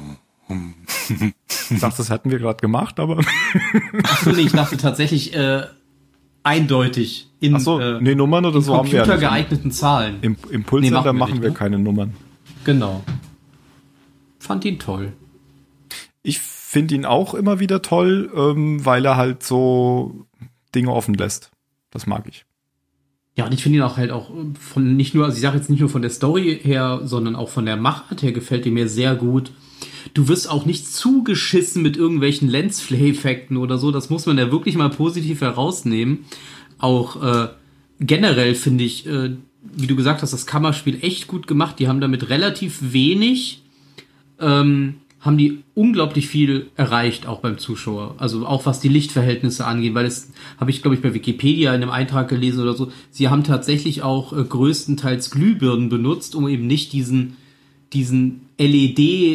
Ich dachte, das hätten wir gerade gemacht, aber Achso, nee, ich dachte tatsächlich äh, eindeutig in, ach so, äh, nee, Nummern oder in so haben wir ja nicht. computergeeigneten Zahlen. Im Impulssender Nee, machen wir machen nicht, wir ne? keine Nummern. Genau. Fand ihn toll. Ich finde ihn auch immer wieder toll, ähm, weil er halt so Dinge offen lässt. Das mag ich. Ja, und ich finde ihn auch halt auch von nicht nur, also ich sage jetzt nicht nur von der Story her, sondern auch von der Machart her gefällt er mir sehr gut. Du wirst auch nicht zugeschissen mit irgendwelchen Lensflare-Effekten oder so. Das muss man ja wirklich mal positiv herausnehmen. Auch äh, generell finde ich, äh, wie du gesagt hast, das Kammerspiel echt gut gemacht. Die haben damit relativ wenig, ähm, haben die unglaublich viel erreicht, auch beim Zuschauer. Also auch was die Lichtverhältnisse angeht, weil es, habe ich glaube ich bei Wikipedia in einem Eintrag gelesen oder so, sie haben tatsächlich auch äh, größtenteils Glühbirnen benutzt, um eben nicht diesen diesen L E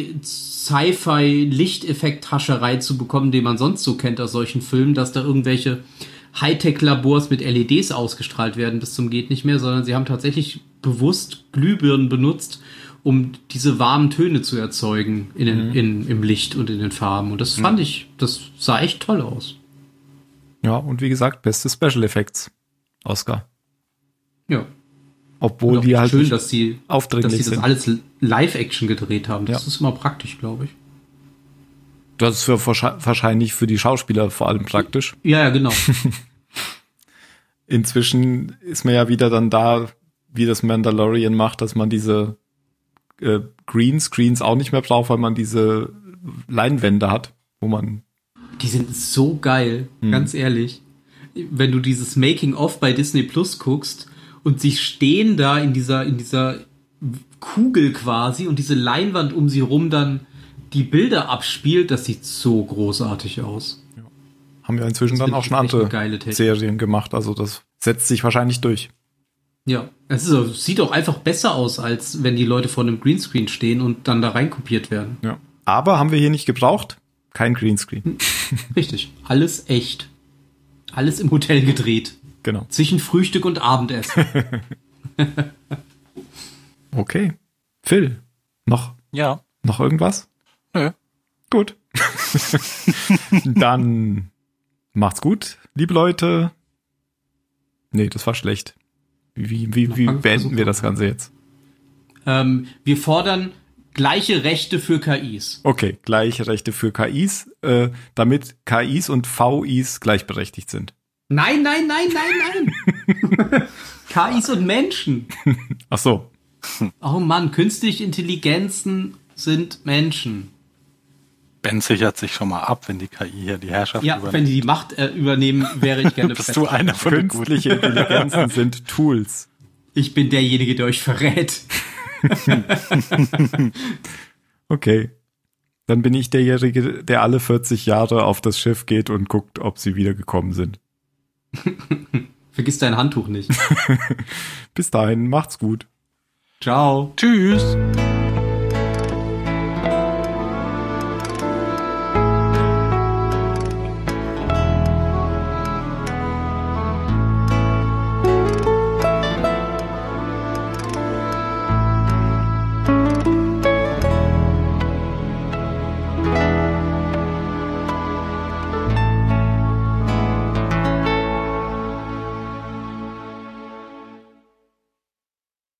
D-Sci-Fi-Lichteffekt-Hascherei zu bekommen, den man sonst so kennt aus solchen Filmen, dass da irgendwelche Hightech-Labors mit L E Ds ausgestrahlt werden bis zum geht nicht mehr, sondern sie haben tatsächlich bewusst Glühbirnen benutzt, um diese warmen Töne zu erzeugen in den, mhm. in, im Licht und in den Farben. Und das fand mhm. ich, das sah echt toll aus. Ja, und wie gesagt, beste Special Effects Oscar. Ja. Obwohl die halt schön, dass sie, aufdringlich dass sie das sind. alles Live-Action gedreht haben. Das ja. ist immer praktisch, glaube ich. Das ist für, wahrscheinlich für die Schauspieler vor allem praktisch. Ja, ja, genau. Inzwischen ist man ja wieder dann da, wie das Mandalorian macht, dass man diese äh, Greenscreens auch nicht mehr braucht, weil man diese Leinwände hat, wo man... Die sind so geil, hm. ganz ehrlich. Wenn du dieses Making-of bei Disney Plus guckst und sie stehen da in dieser, in dieser Kugel quasi und diese Leinwand um sie rum dann die Bilder abspielt, das sieht so großartig aus. Ja. Haben wir inzwischen das dann auch schon andere Serien gemacht, also das setzt sich wahrscheinlich durch. Ja, es ist, es sieht auch einfach besser aus, als wenn die Leute vor einem Greenscreen stehen und dann da reinkopiert werden. Ja. Aber haben wir hier nicht gebraucht? Kein Greenscreen. Richtig, alles echt. Alles im Hotel gedreht. Genau. Zwischen Frühstück und Abendessen. Okay. Phil, noch? Ja. Noch irgendwas? Nö. Gut. Dann macht's gut, liebe Leute. Nee, das war schlecht. Wie, wie, wie beenden wir das Ganze jetzt? Ähm, wir fordern gleiche Rechte für K Is. Okay, gleiche Rechte für K Is, äh, damit K Is und V Is gleichberechtigt sind. Nein, nein, nein, nein, nein. K Is und Menschen. Ach so. Oh Mann, künstliche Intelligenzen sind Menschen. Ben sichert sich schon mal ab, wenn die K I hier die Herrschaft ja, übernimmt. Ja, wenn die die Macht äh, übernehmen, wäre ich gerne Bist du einer von den Künstliche Intelligenzen sind Tools. Ich bin derjenige, der euch verrät. Okay. Dann bin ich derjenige, der alle vierzig Jahre auf das Schiff geht und guckt, ob sie wiedergekommen sind. Vergiss dein Handtuch nicht. Bis dahin, macht's gut. Ciao. Tschüss.